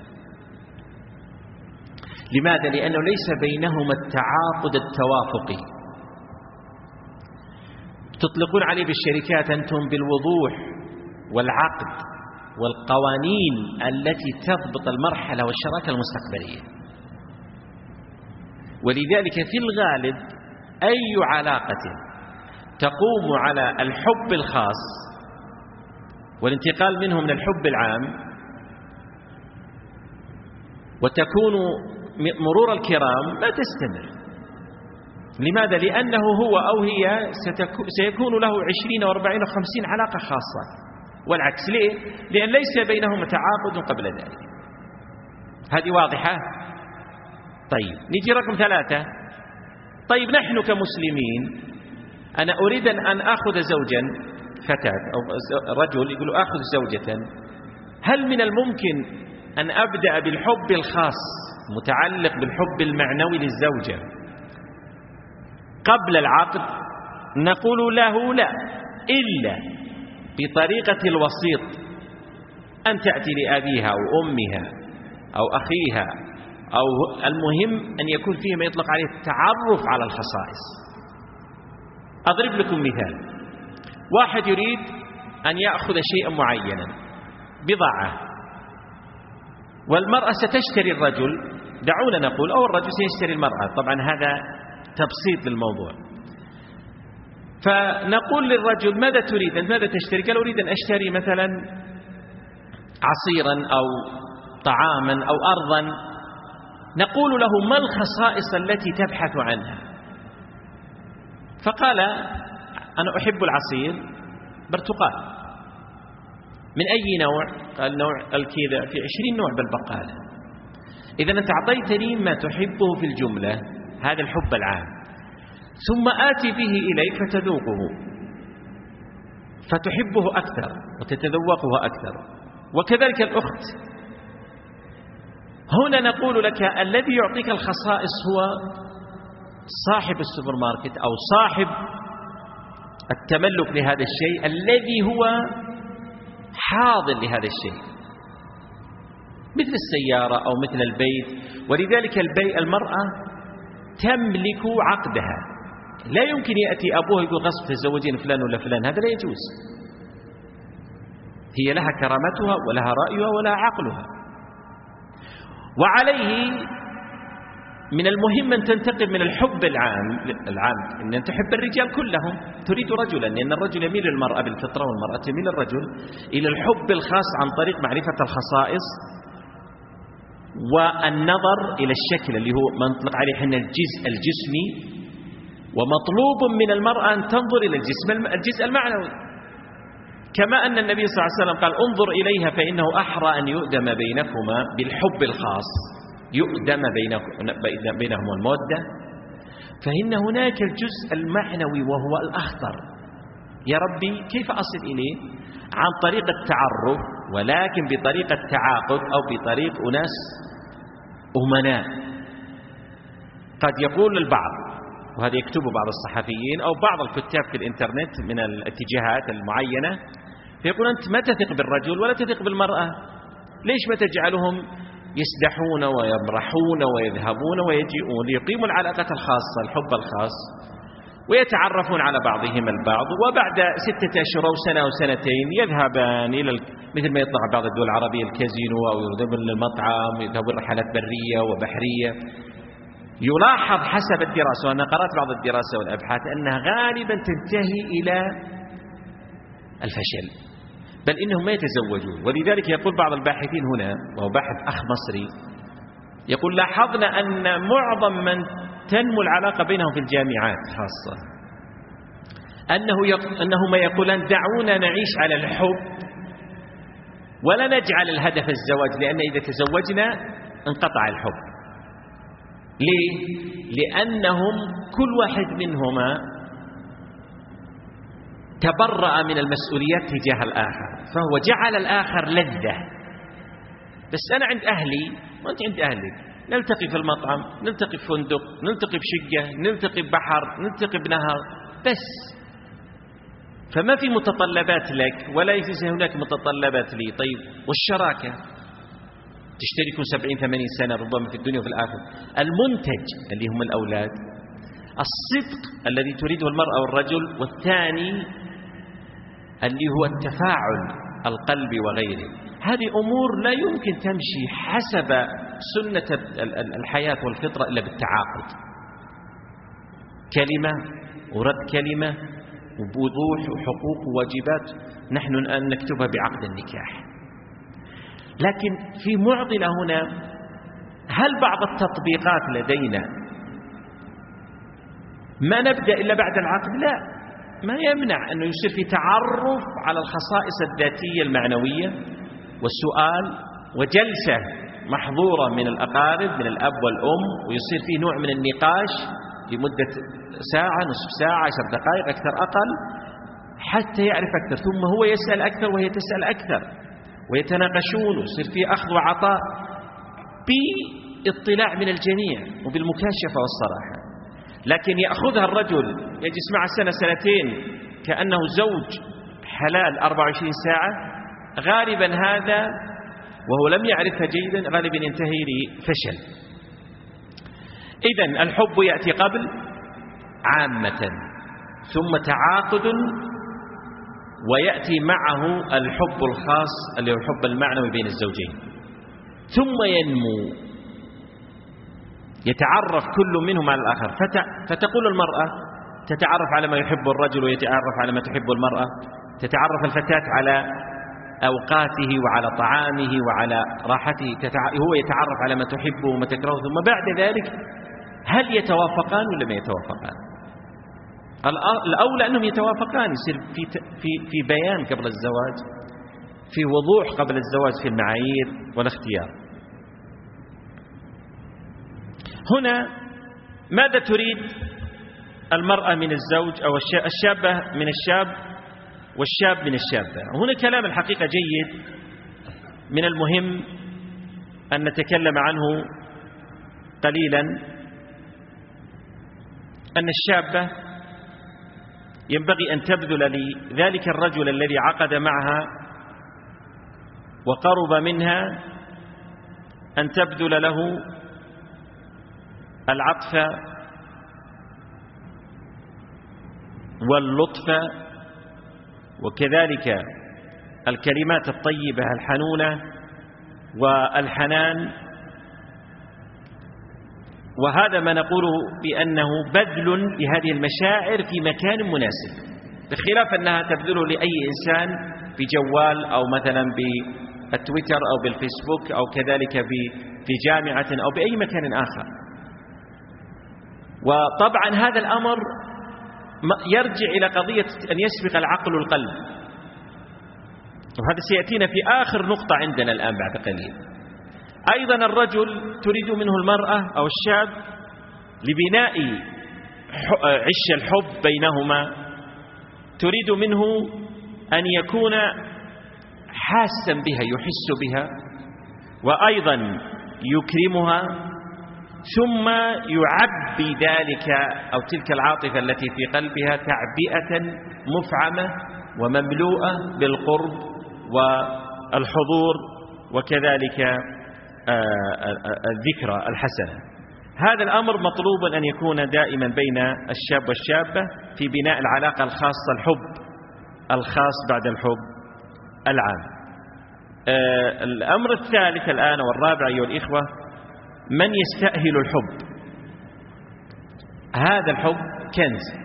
لماذا؟ لأنه ليس بينهما التعاقد التوافقي. تطلقون عليه بالشركات أنتم بالوضوح والعقد والقوانين التي تضبط المرحلة والشراكة المستقبلية. ولذلك في الغالب أي علاقة تقوم على الحب الخاص والانتقال منه من الحب العام وتكون مرور الكرام ما تستمر. لماذا؟ لأنه هو أو هي سيكون له عشرين وأربعين وخمسين علاقة خاصة، والعكس. ليه؟ لأن ليس بينهم تعاقد قبل ذلك. هذه واضحة؟ طيب نيجي رقم ثلاثة. طيب نحن كمسلمين أنا أريد أن أخذ زوجا، فتاة أو رجل يقول أخذ زوجة، هل من الممكن أن أبدأ بالحب الخاص متعلق بالحب المعنوي للزوجة قبل العقد؟ نقول له لا، إلا بطريقة الوسيط، أن تأتي لأبيها أو أمها أو أخيها، أو المهم أن يكون فيه ما يطلق عليه التعرف على الخصائص. أضرب لكم مثال. واحد يريد أن يأخذ شيئا معينا، بضاعة، والمرأة ستشتري الرجل، دعونا نقول، أو الرجل سيشتري المرأة. طبعا هذا تبسيط للموضوع. فنقول للرجل ماذا تريد؟ ماذا تشتري؟ قال أريد أن أشتري مثلا عصيرا أو طعاما أو أرضا. نقول له ما الخصائص التي تبحث عنها؟ فقال أنا أحب العصير برتقال. من أي نوع؟ قال نوع الكذا، في عشرين نوع بالبقالة. إذا أنت أعطيتني ما تحبه في الجملة، هذا الحب العام، ثم آتي به إليك فتذوقه فتحبه أكثر وتتذوقه أكثر. وكذلك الأخت. هنا نقول لك الذي يعطيك الخصائص هو صاحب السوبر ماركت أو صاحب التملك لهذا الشيء الذي هو حاضر لهذا الشيء، مثل السيارة أو مثل البيت. ولذلك البيت المرأة تملك عقدها، لا يمكن يأتي أبوها يقول غصب تزوجين فلان ولا فلان، هذا لا يجوز. هي لها كرامتها ولها رأيها ولها عقلها. وعليه من المهم أن تنتقل من الحب العام العام أن تحب الرجال كلهم، تريد رجلا، لأن الرجل يميل للمرأة بالفطرة والمرأة تميل للرجل، إلى الحب الخاص عن طريق معرفة الخصائص والنظر إلى الشكل اللي هو ما نطلق عليه حنا الجزء الجسمي. ومطلوب من المرأة أن تنظر إلى الجسم الجزء المعنوي، كما أن النبي صلى الله عليه وسلم قال انظر إليها فإنه أحرى أن يؤدم بينكما بالحب الخاص، يؤدم بينهما المودة. فإن هناك الجزء المعنوي وهو الأخطر. يا ربي كيف أصل إليه؟ عن طريق التعرف، ولكن بطريقة تعاقد أو بطريق أناس أمناء. قد يقول البعض، وهذا يكتبه بعض الصحفيين أو بعض الكتاب في الإنترنت من الاتجاهات المعينة، فيقول أنت ما تثق بالرجل ولا تثق بالمرأة، ليش ما تجعلهم يسدحون ويمرحون ويذهبون ويجيئون ليقيموا العلاقة الخاصة الحب الخاص ويتعرفون على بعضهم البعض، وبعد ستة أشهر أو سنة أو سنتين يذهبان إلى مثل ما يطلع بعض الدول العربية الكازينو، أو يذهبون للمطعم، يذهبون رحلات برية وبحرية. يلاحظ حسب الدراسة، وأنا قرأت بعض الدراسة والأبحاث، أنها غالبا تنتهي إلى الفشل، بل إنهم ما يتزوجون. ولذلك يقول بعض الباحثين هنا، وهو باحث أخ مصري، يقول لاحظنا أن معظم من تنمو العلاقة بينهم في الجامعات خاصة أنه يق... أنهما يقولان دعونا نعيش على الحب ولا نجعل الهدف الزواج، لأن إذا تزوجنا انقطع الحب. ليه؟ لأنهم كل واحد منهما تبرأ من المسؤوليات تجاه الآخر، فهو جعل الآخر لذة. بس أنا عند أهلي وأنت عند أهلك، نلتقي في المطعم، نلتقي في فندق، نلتقي في شقة، نلتقي ببحر، نلتقي بنهر، بس. فما في متطلبات لك ولا يجوز هناك متطلبات لي. طيب والشراكة، تشتركوا سبعين ثمانين سنة ربما في الدنيا وفي الآخرة. المنتج اللي هم الأولاد، الصدق الذي تريده المرأة والرجل، والثاني اللي هو التفاعل القلبي وغيره. هذه أمور لا يمكن تمشي حسب سنة الحياة والفطرة إلا بالتعاقد، كلمة ورد كلمة وبوضوح وحقوق وواجبات نحن الآن نكتبها بعقد النكاح. لكن في معضلة هنا، هل بعض التطبيقات لدينا ما نبدأ إلا بعد العقد؟ لا، ما يمنع أنه يصير في تعرف على الخصائص الذاتية المعنوية والسؤال وجلسة محظورة من الأقارب من الأب والأم، ويصير فيه نوع من النقاش لمدة ساعة، نصف ساعة، عشر دقائق، أكثر أقل، حتى يعرف أكثر، ثم هو يسأل أكثر وهي تسأل أكثر، ويتناقشون، ويصير فيه أخذ وعطاء باطلاع من الجميع وبالمكاشفة والصراحة. لكن يأخذها الرجل يجلس معه سنة سنتين كأنه زوج حلال أربعة وعشرين ساعة، غالبا هذا وهو لم يعرفها جيدا غالبا ينتهي لفشل. إذن الحب يأتي قبل عامة، ثم تعاقد، ويأتي معه الحب الخاص اللي هو الحب المعنوي بين الزوجين، ثم ينمو يتعرف كل منهم على الآخر. فتقول المرأة تتعرف على ما يحب الرجل ويتعرف على ما تحب المرأة، تتعرف الفتاة على أوقاته وعلى طعامه وعلى راحته، هو يتعرف على ما تحبه وما تكرهه، ثم بعد ذلك هل يتوافقان ولا ما يتوافقان؟ الأولى أنهم يتوافقان، يصير في في في بيان قبل الزواج، في وضوح قبل الزواج في المعايير والاختيار. هنا ماذا تريد المرأة من الزوج أو الشابة من الشاب والشاب من الشابة؟ هنا كلام الحقيقة جيد من المهم أن نتكلم عنه قليلا. أن الشابة ينبغي أن تبذل لذلك الرجل الذي عقد معها وقرب منها أن تبذل له العطف واللطف، وكذلك الكلمات الطيبة الحنونة والحنان. وهذا ما نقوله بأنه بذل لهذه المشاعر في مكان مناسب، بخلاف أنها تبذله لأي إنسان بجوال أو مثلا بالتويتر أو بالفيسبوك أو كذلك في جامعة أو بأي مكان آخر. وطبعا هذا الأمر يرجع إلى قضية أن يسبق العقل القلب، وهذا سيأتينا في آخر نقطة عندنا الآن بعد قليل. أيضا الرجل تريد منه المرأة أو الشاب لبناء عش الحب بينهما، تريد منه أن يكون حاسا بها، يحس بها، وأيضا يكرمها، ثم يعبي ذلك أو تلك العاطفة التي في قلبها تعبئة مفعمة ومملوءة بالقرب والحضور وكذلك الذكرى الحسنة. هذا الأمر مطلوب أن يكون دائما بين الشاب والشابة في بناء العلاقة الخاصة، الحب الخاص بعد الحب العام. الأمر الثالث الآن والرابع أيها الإخوة، من يستأهل الحب. هذا الحب كنز،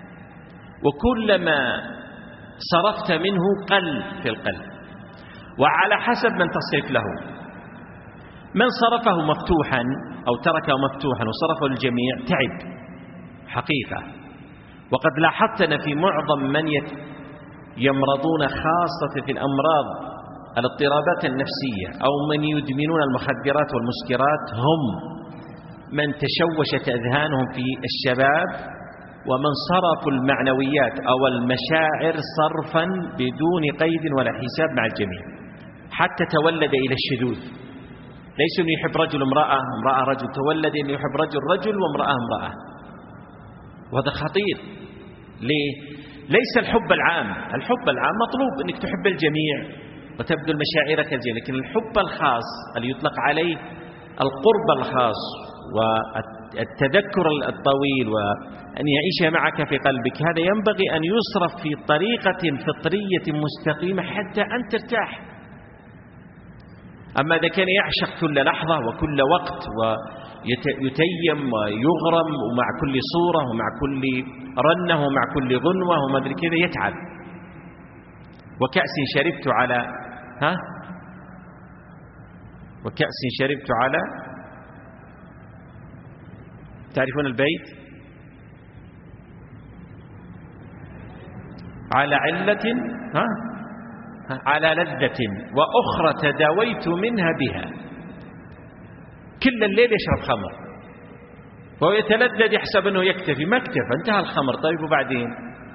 وكلما صرفت منه قل في القلب، وعلى حسب من تصرف له. من صرفه مفتوحا أو تركه مفتوحا وصرفه للجميع تعب حقيقة. وقد لاحظتنا في معظم من يمرضون خاصة في الأمراض الاضطرابات النفسية أو من يدمنون المخدرات والمسكرات هم من تشوشت أذهانهم في الشباب، ومن صرفوا المعنويات أو المشاعر صرفا بدون قيد ولا حساب مع الجميع، حتى تولد إلى الشذوذ. ليس أن يحب رجل امرأة، امرأة رجل، تولد أن يحب رجل رجل وامرأة امرأة، وهذا خطير. ليه؟ ليس الحب العام، الحب العام مطلوب أنك تحب الجميع وتبذل مشاعرك الجميع، لكن الحب الخاص اللي يطلق عليه القرب الخاص والتذكر الطويل وأن يعيش معك في قلبك، هذا ينبغي أن يصرف في طريقة فطرية مستقيمة حتى أن ترتاح. أما إذا كان يعشق كل لحظة وكل وقت ويتيم ويغرم ومع كل صورة ومع كل رنة ومع كل غنوة وما أدري كذا يتعب. وكأس شربت على ها وكأس شربت على، تعرفون البيت؟ على علة ها على لذة وأخرى تداويت منها بها. كل الليل يشرب خمر وهو يتلذذ يحسب أنه يكتفي، ما اكتفى، انتهى الخمر. طيب وبعدين؟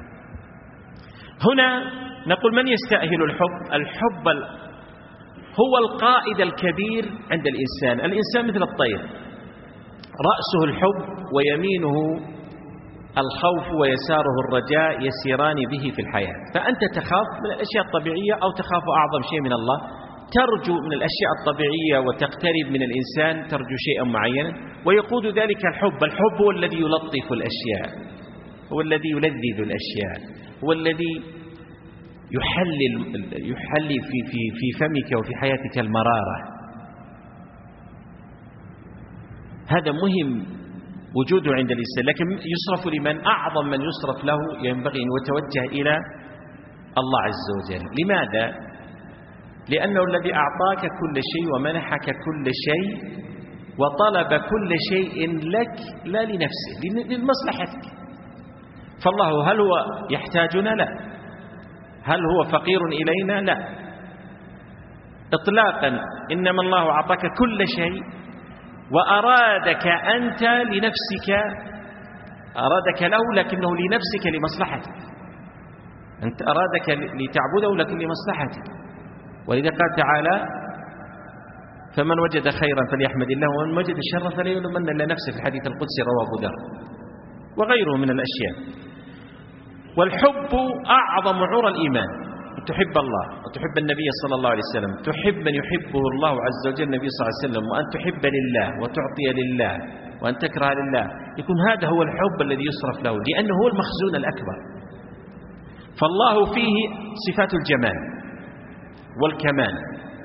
هنا نقول من يستأهل الحب؟ الحب هو القائد الكبير عند الإنسان. الإنسان مثل الطير، رأسه الحب ويمينه الخوف ويساره الرجاء يسيران به في الحياة. فأنت تخاف من الأشياء الطبيعية أو تخاف أعظم شيء من الله، ترجو من الأشياء الطبيعية وتقترب من الإنسان، ترجو شيئا معينا ويقود ذلك الحب. الحب هو الذي يلطف الأشياء، هو الذي يلذذ الأشياء، هو الذي يحلل يحلي في في في فمك وفي حياتك المرارة. هذا مهم وجوده عند الإنسان، لكن يصرف لمن؟ أعظم من يصرف له ينبغي أن يتوجه إلى الله عز وجل. لماذا؟ لأنه الذي أعطاك كل شيء ومنحك كل شيء وطلب كل شيء لك لا لنفسه، لمصلحتك. فالله هل هو يحتاجنا؟ لا. هل هو فقير إلينا؟ لا إطلاقا. إنما الله أعطاك كل شيء وأرادك أنت لنفسك، أرادك له لكنه لنفسك لمصلحتك، أنت أرادك لتعبده لكن لمصلحتك. ولذا قال تعالى: فمن وجد خيرا فليحمد الله ومن وجد شرا فليلومن إلا نفسه، في الحديث القدسي رواه أبو ذر وغيره من الأشياء. والحب أعظم عرى الإيمان، أن تحب الله وتحب النبي صلى الله عليه وسلم، تحب من يحبه الله عز وجل النبي صلى الله عليه وسلم، وأن تحب لله وتعطي لله وأن تكره لله، يكون هذا هو الحب الذي يصرف له، لأنه هو المخزون الأكبر. فالله فيه صفات الجمال والكمال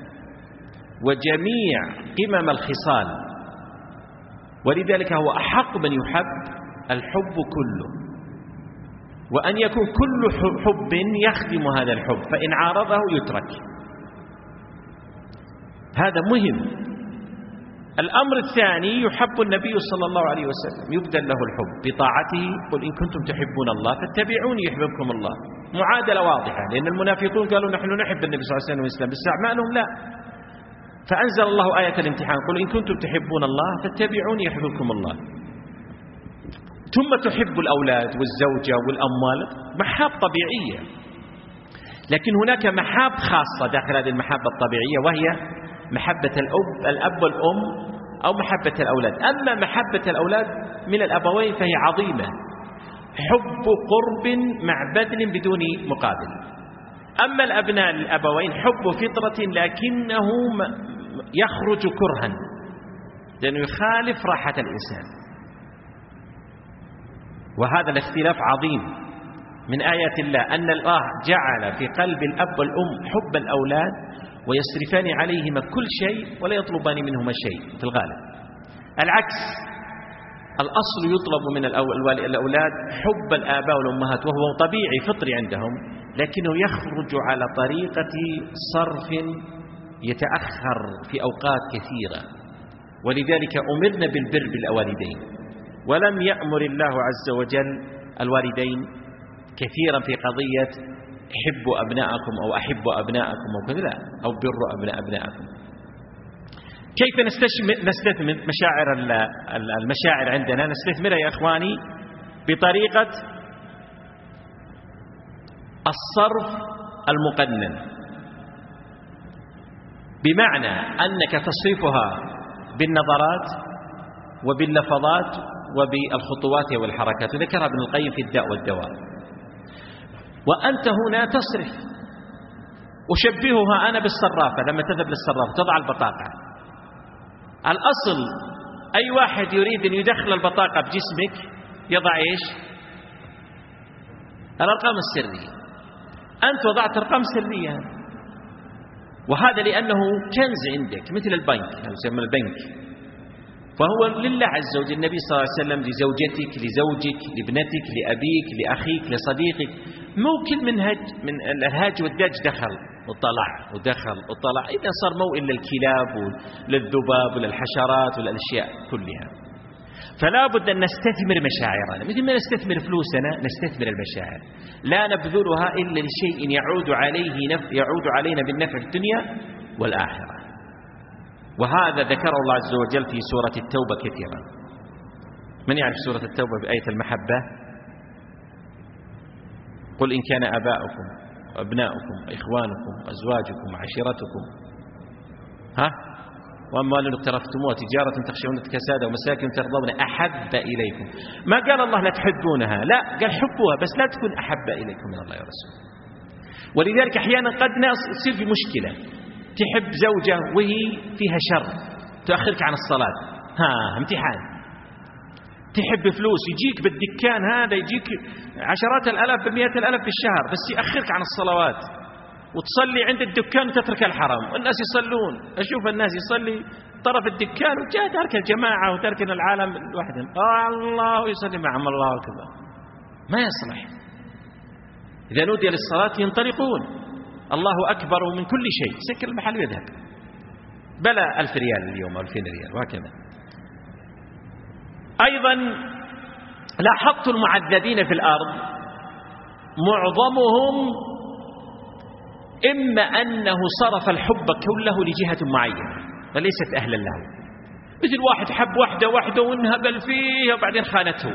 وجميع قمم الخصال، ولذلك هو أحق من يحب الحب كله، وأن يكون كل حب يخدم هذا الحب، فإن عارضه يترك. هذا مهم. الأمر الثاني: يحب النبي صلى الله عليه وسلم، يبذل له الحب بطاعته. قل إن كنتم تحبون الله فاتبعوني يحببكم الله. معادلة واضحة، لأن المنافقون قالوا نحن نحب النبي صلى الله عليه وسلم والإسلام، بس أعمالهم لا. فأنزل الله آية الامتحان: قل إن كنتم تحبون الله فاتبعوني يحببكم الله. ثم تحب الأولاد والزوجة والأموال، محاب طبيعية، لكن هناك محاب خاصة داخل هذه المحبة الطبيعية، وهي محبة الأب الأب والأم أو محبة الأولاد. أما محبة الأولاد من الأبوين فهي عظيمة، حب قرب مع بذل بدون مقابل. أما الأبناء الأبوين حب فطرة لكنه يخرج كرها، لأنه يخالف راحة الإنسان. وهذا الاختلاف عظيم من آيات الله، أن الله جعل في قلب الأب والأم حب الأولاد ويصرفان عليهما كل شيء ولا يطلبان منهما شيء في الغالب. العكس، الأصل يطلب من الأولاد حب الآباء والأمهات، وهو طبيعي فطري عندهم، لكنه يخرج على طريقة صرف يتأخر في أوقات كثيرة. ولذلك أمرنا بالبر بالوالدين، ولم يأمر الله عز وجل الوالدين كثيرا في قضية حبوا أبناءكم أو أحبوا أبناءكم أو كذا، أو بروا أبناء أبناءكم. كيف نستثمر مشاعر المشاعر عندنا؟ نستثمرها يا إخواني بطريقة الصرف المقنن، بمعنى أنك تصرفها بالنظرات وباللفظات وبالخطوات والحركات، وذكرها ابن القيم في الداء والدواء. وأنت هنا تصرف، أشبهها أنا بالصرافة، لما تذهب للصرافة تضع البطاقة، الأصل أي واحد يريد أن يدخل البطاقة بجسمك يضع إيش؟ الأرقام السرية. أنت وضعت أرقام سرية، وهذا لأنه كنز عندك مثل البنك، يسمى البنك، فهو لله عز وجل. النبي صلى الله عليه وسلم لزوجتك، لزوجك، لابنتك، لأبيك، لأخيك، لصديقك. موكل من هج من الهاج والداج دخل وطلع ودخل وطلع، إذا صار موئل للكلاب وللذباب وللحشرات وللأشياء كلها. فلا بد أن نستثمر مشاعرنا، مثل ما نستثمر فلوسنا نستثمر المشاعر، لا نبذلها إلا لشيء يعود عليه نف... يعود علينا بالنفع في الدنيا والآخرة. وهذا ذكره الله عز وجل في سورة التوبة كثيرا. من يعرف سورة التوبة بآية المحبة؟ قل إن كان آباؤكم وأبناؤكم وإخوانكم وأزواجكم وعشيرتكم ها وأموال اقترفتموها تجارة تخشون كسادها ومساكن ترضون أحب إليكم. ما قال الله لا تحبونها، لا، قال حبوها، بس لا تكون أحب إليكم من الله ورسوله. ولذلك أحيانا قد تصير في مشكلة، تحب زوجة وهي فيها شر تأخرك عن الصلاة، ها امتحان. تحب فلوس، يجيك بالدكان هذا يجيك عشرات الألاف بالمئات الألاف في الشهر، بس يأخرك عن الصلوات، وتصلي عند الدكان وتترك الحرم، والناس يصلون. أشوف الناس يصلي طرف الدكان وجاء ترك الجماعة وتركنا العالم لوحدهم، آه الله يسلم معهم الله أكبر، ما يصلح. إذا نودي للصلاة ينطلقون، الله أكبر من كل شيء، سكر المحل ويذهب، بلا ألف ريال اليوم أو ألفين ريال وهكذا. أيضا لاحظت المعذبين في الأرض معظمهم إما أنه صرف الحب كله لجهة معينة وليست أهلا له، مثل واحد حب واحدة واحدة وانهبل فيها وبعدين خانته،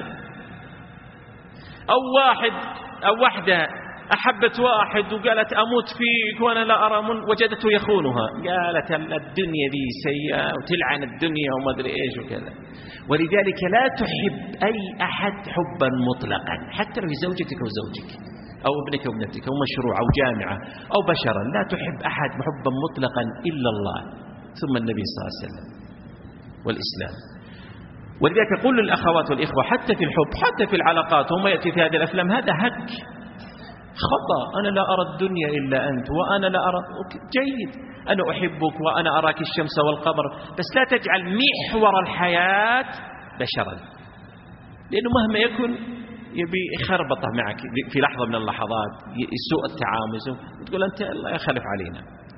أو واحد أو واحدة أحبت واحد وقالت أموت فيك وأنا لا أرى من وجدته يخونها، قالت الدنيا دي سيئة وتلعن الدنيا وما أدري إيش وكذا. ولذلك لا تحب أي أحد حبا مطلقا، حتى لو زوجتك أو زوجك أو ابنك أو ابنتك أو مشروع أو جامعة أو بشرا، لا تحب أحد حبا مطلقا إلا الله ثم النبي صلى الله عليه وسلم والإسلام. ولذلك أقول للأخوات والإخوة حتى في الحب حتى في العلاقات وما يأتي في هذه الأفلام هذا هك خطأ. أنا لا أرى الدنيا إلا أنت وأنا لا أرى، جيد أنا أحبك وأنا أراك الشمس والقمر، بس لا تجعل محور الحياة بشرا، لأنه مهما يكن يبي يخربطه معك في لحظة من اللحظات، سوء التعامل وتقول أنت الله يخلف علينا.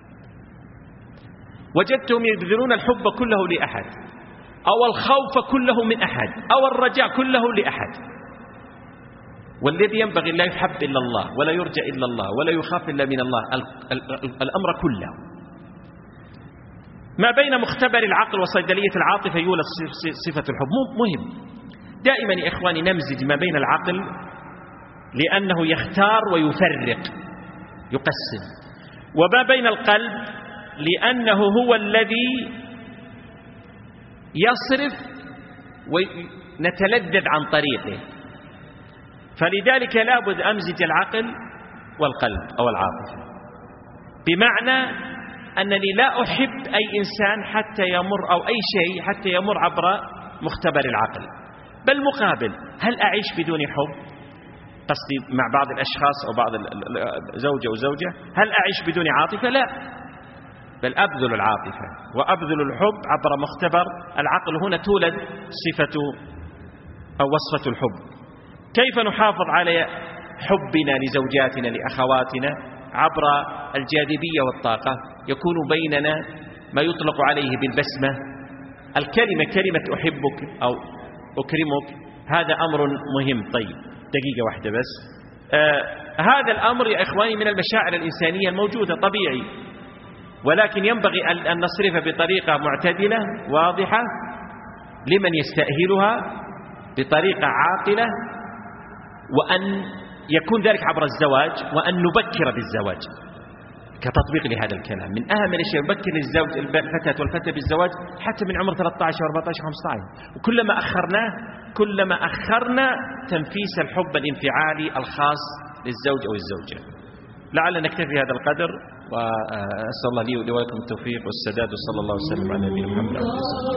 وجدتهم يبذلون الحب كله لأحد، أو الخوف كله من أحد، أو الرجاء كله لأحد. والذي ينبغي لا يحب إلا الله ولا يرجى إلا الله ولا يخاف إلا من الله، الأمر كله. ما بين مختبر العقل وصيدلية العاطفة يولد صفة الحب. مهم دائما يا إخواني نمزج ما بين العقل لأنه يختار ويفرق يقسم، وما بين القلب لأنه هو الذي يصرف ونتلذذ عن طريقه. فلذلك لابد أمزج العقل والقلب أو العاطفة، بمعنى أنني لا أحب أي إنسان حتى يمر أو أي شيء حتى يمر عبر مختبر العقل، بل مقابل هل أعيش بدون حب؟ قصدي مع بعض الأشخاص أو بعض زوجة وزوجة، هل أعيش بدون عاطفة؟ لا، بل أبذل العاطفة وأبذل الحب عبر مختبر العقل. هنا تولد صفة أو وصفة الحب. كيف نحافظ على حبنا لزوجاتنا لأخواتنا؟ عبر الجاذبية والطاقة. يكون بيننا ما يطلق عليه بالبسمة، الكلمة كلمة أحبك أو أكرمك، هذا أمر مهم. طيب دقيقة واحدة بس. آه هذا الأمر يا إخواني من المشاعر الإنسانية الموجودة طبيعي، ولكن ينبغي أن نصرف بطريقة معتدلة واضحة لمن يستأهلها بطريقة عاقلة، وأن يكون ذلك عبر الزواج، وأن نبكر بالزواج كتطبيق لهذا الكلام. من أهم الأشياء نبكر الزوج الفتاة والفتى بالزواج حتى من عمر ثلاثة عشر أربعة عشر خمسة عشر، وكلما أخرناه كلما أخرنا تنفيس الحب الانفعالي الخاص للزوج أو الزوجة. لعل نكتفي هذا القدر، وأسأل الله لي ولكم التوفيق والسداد، وصلى الله وسلم على نبينا محمد.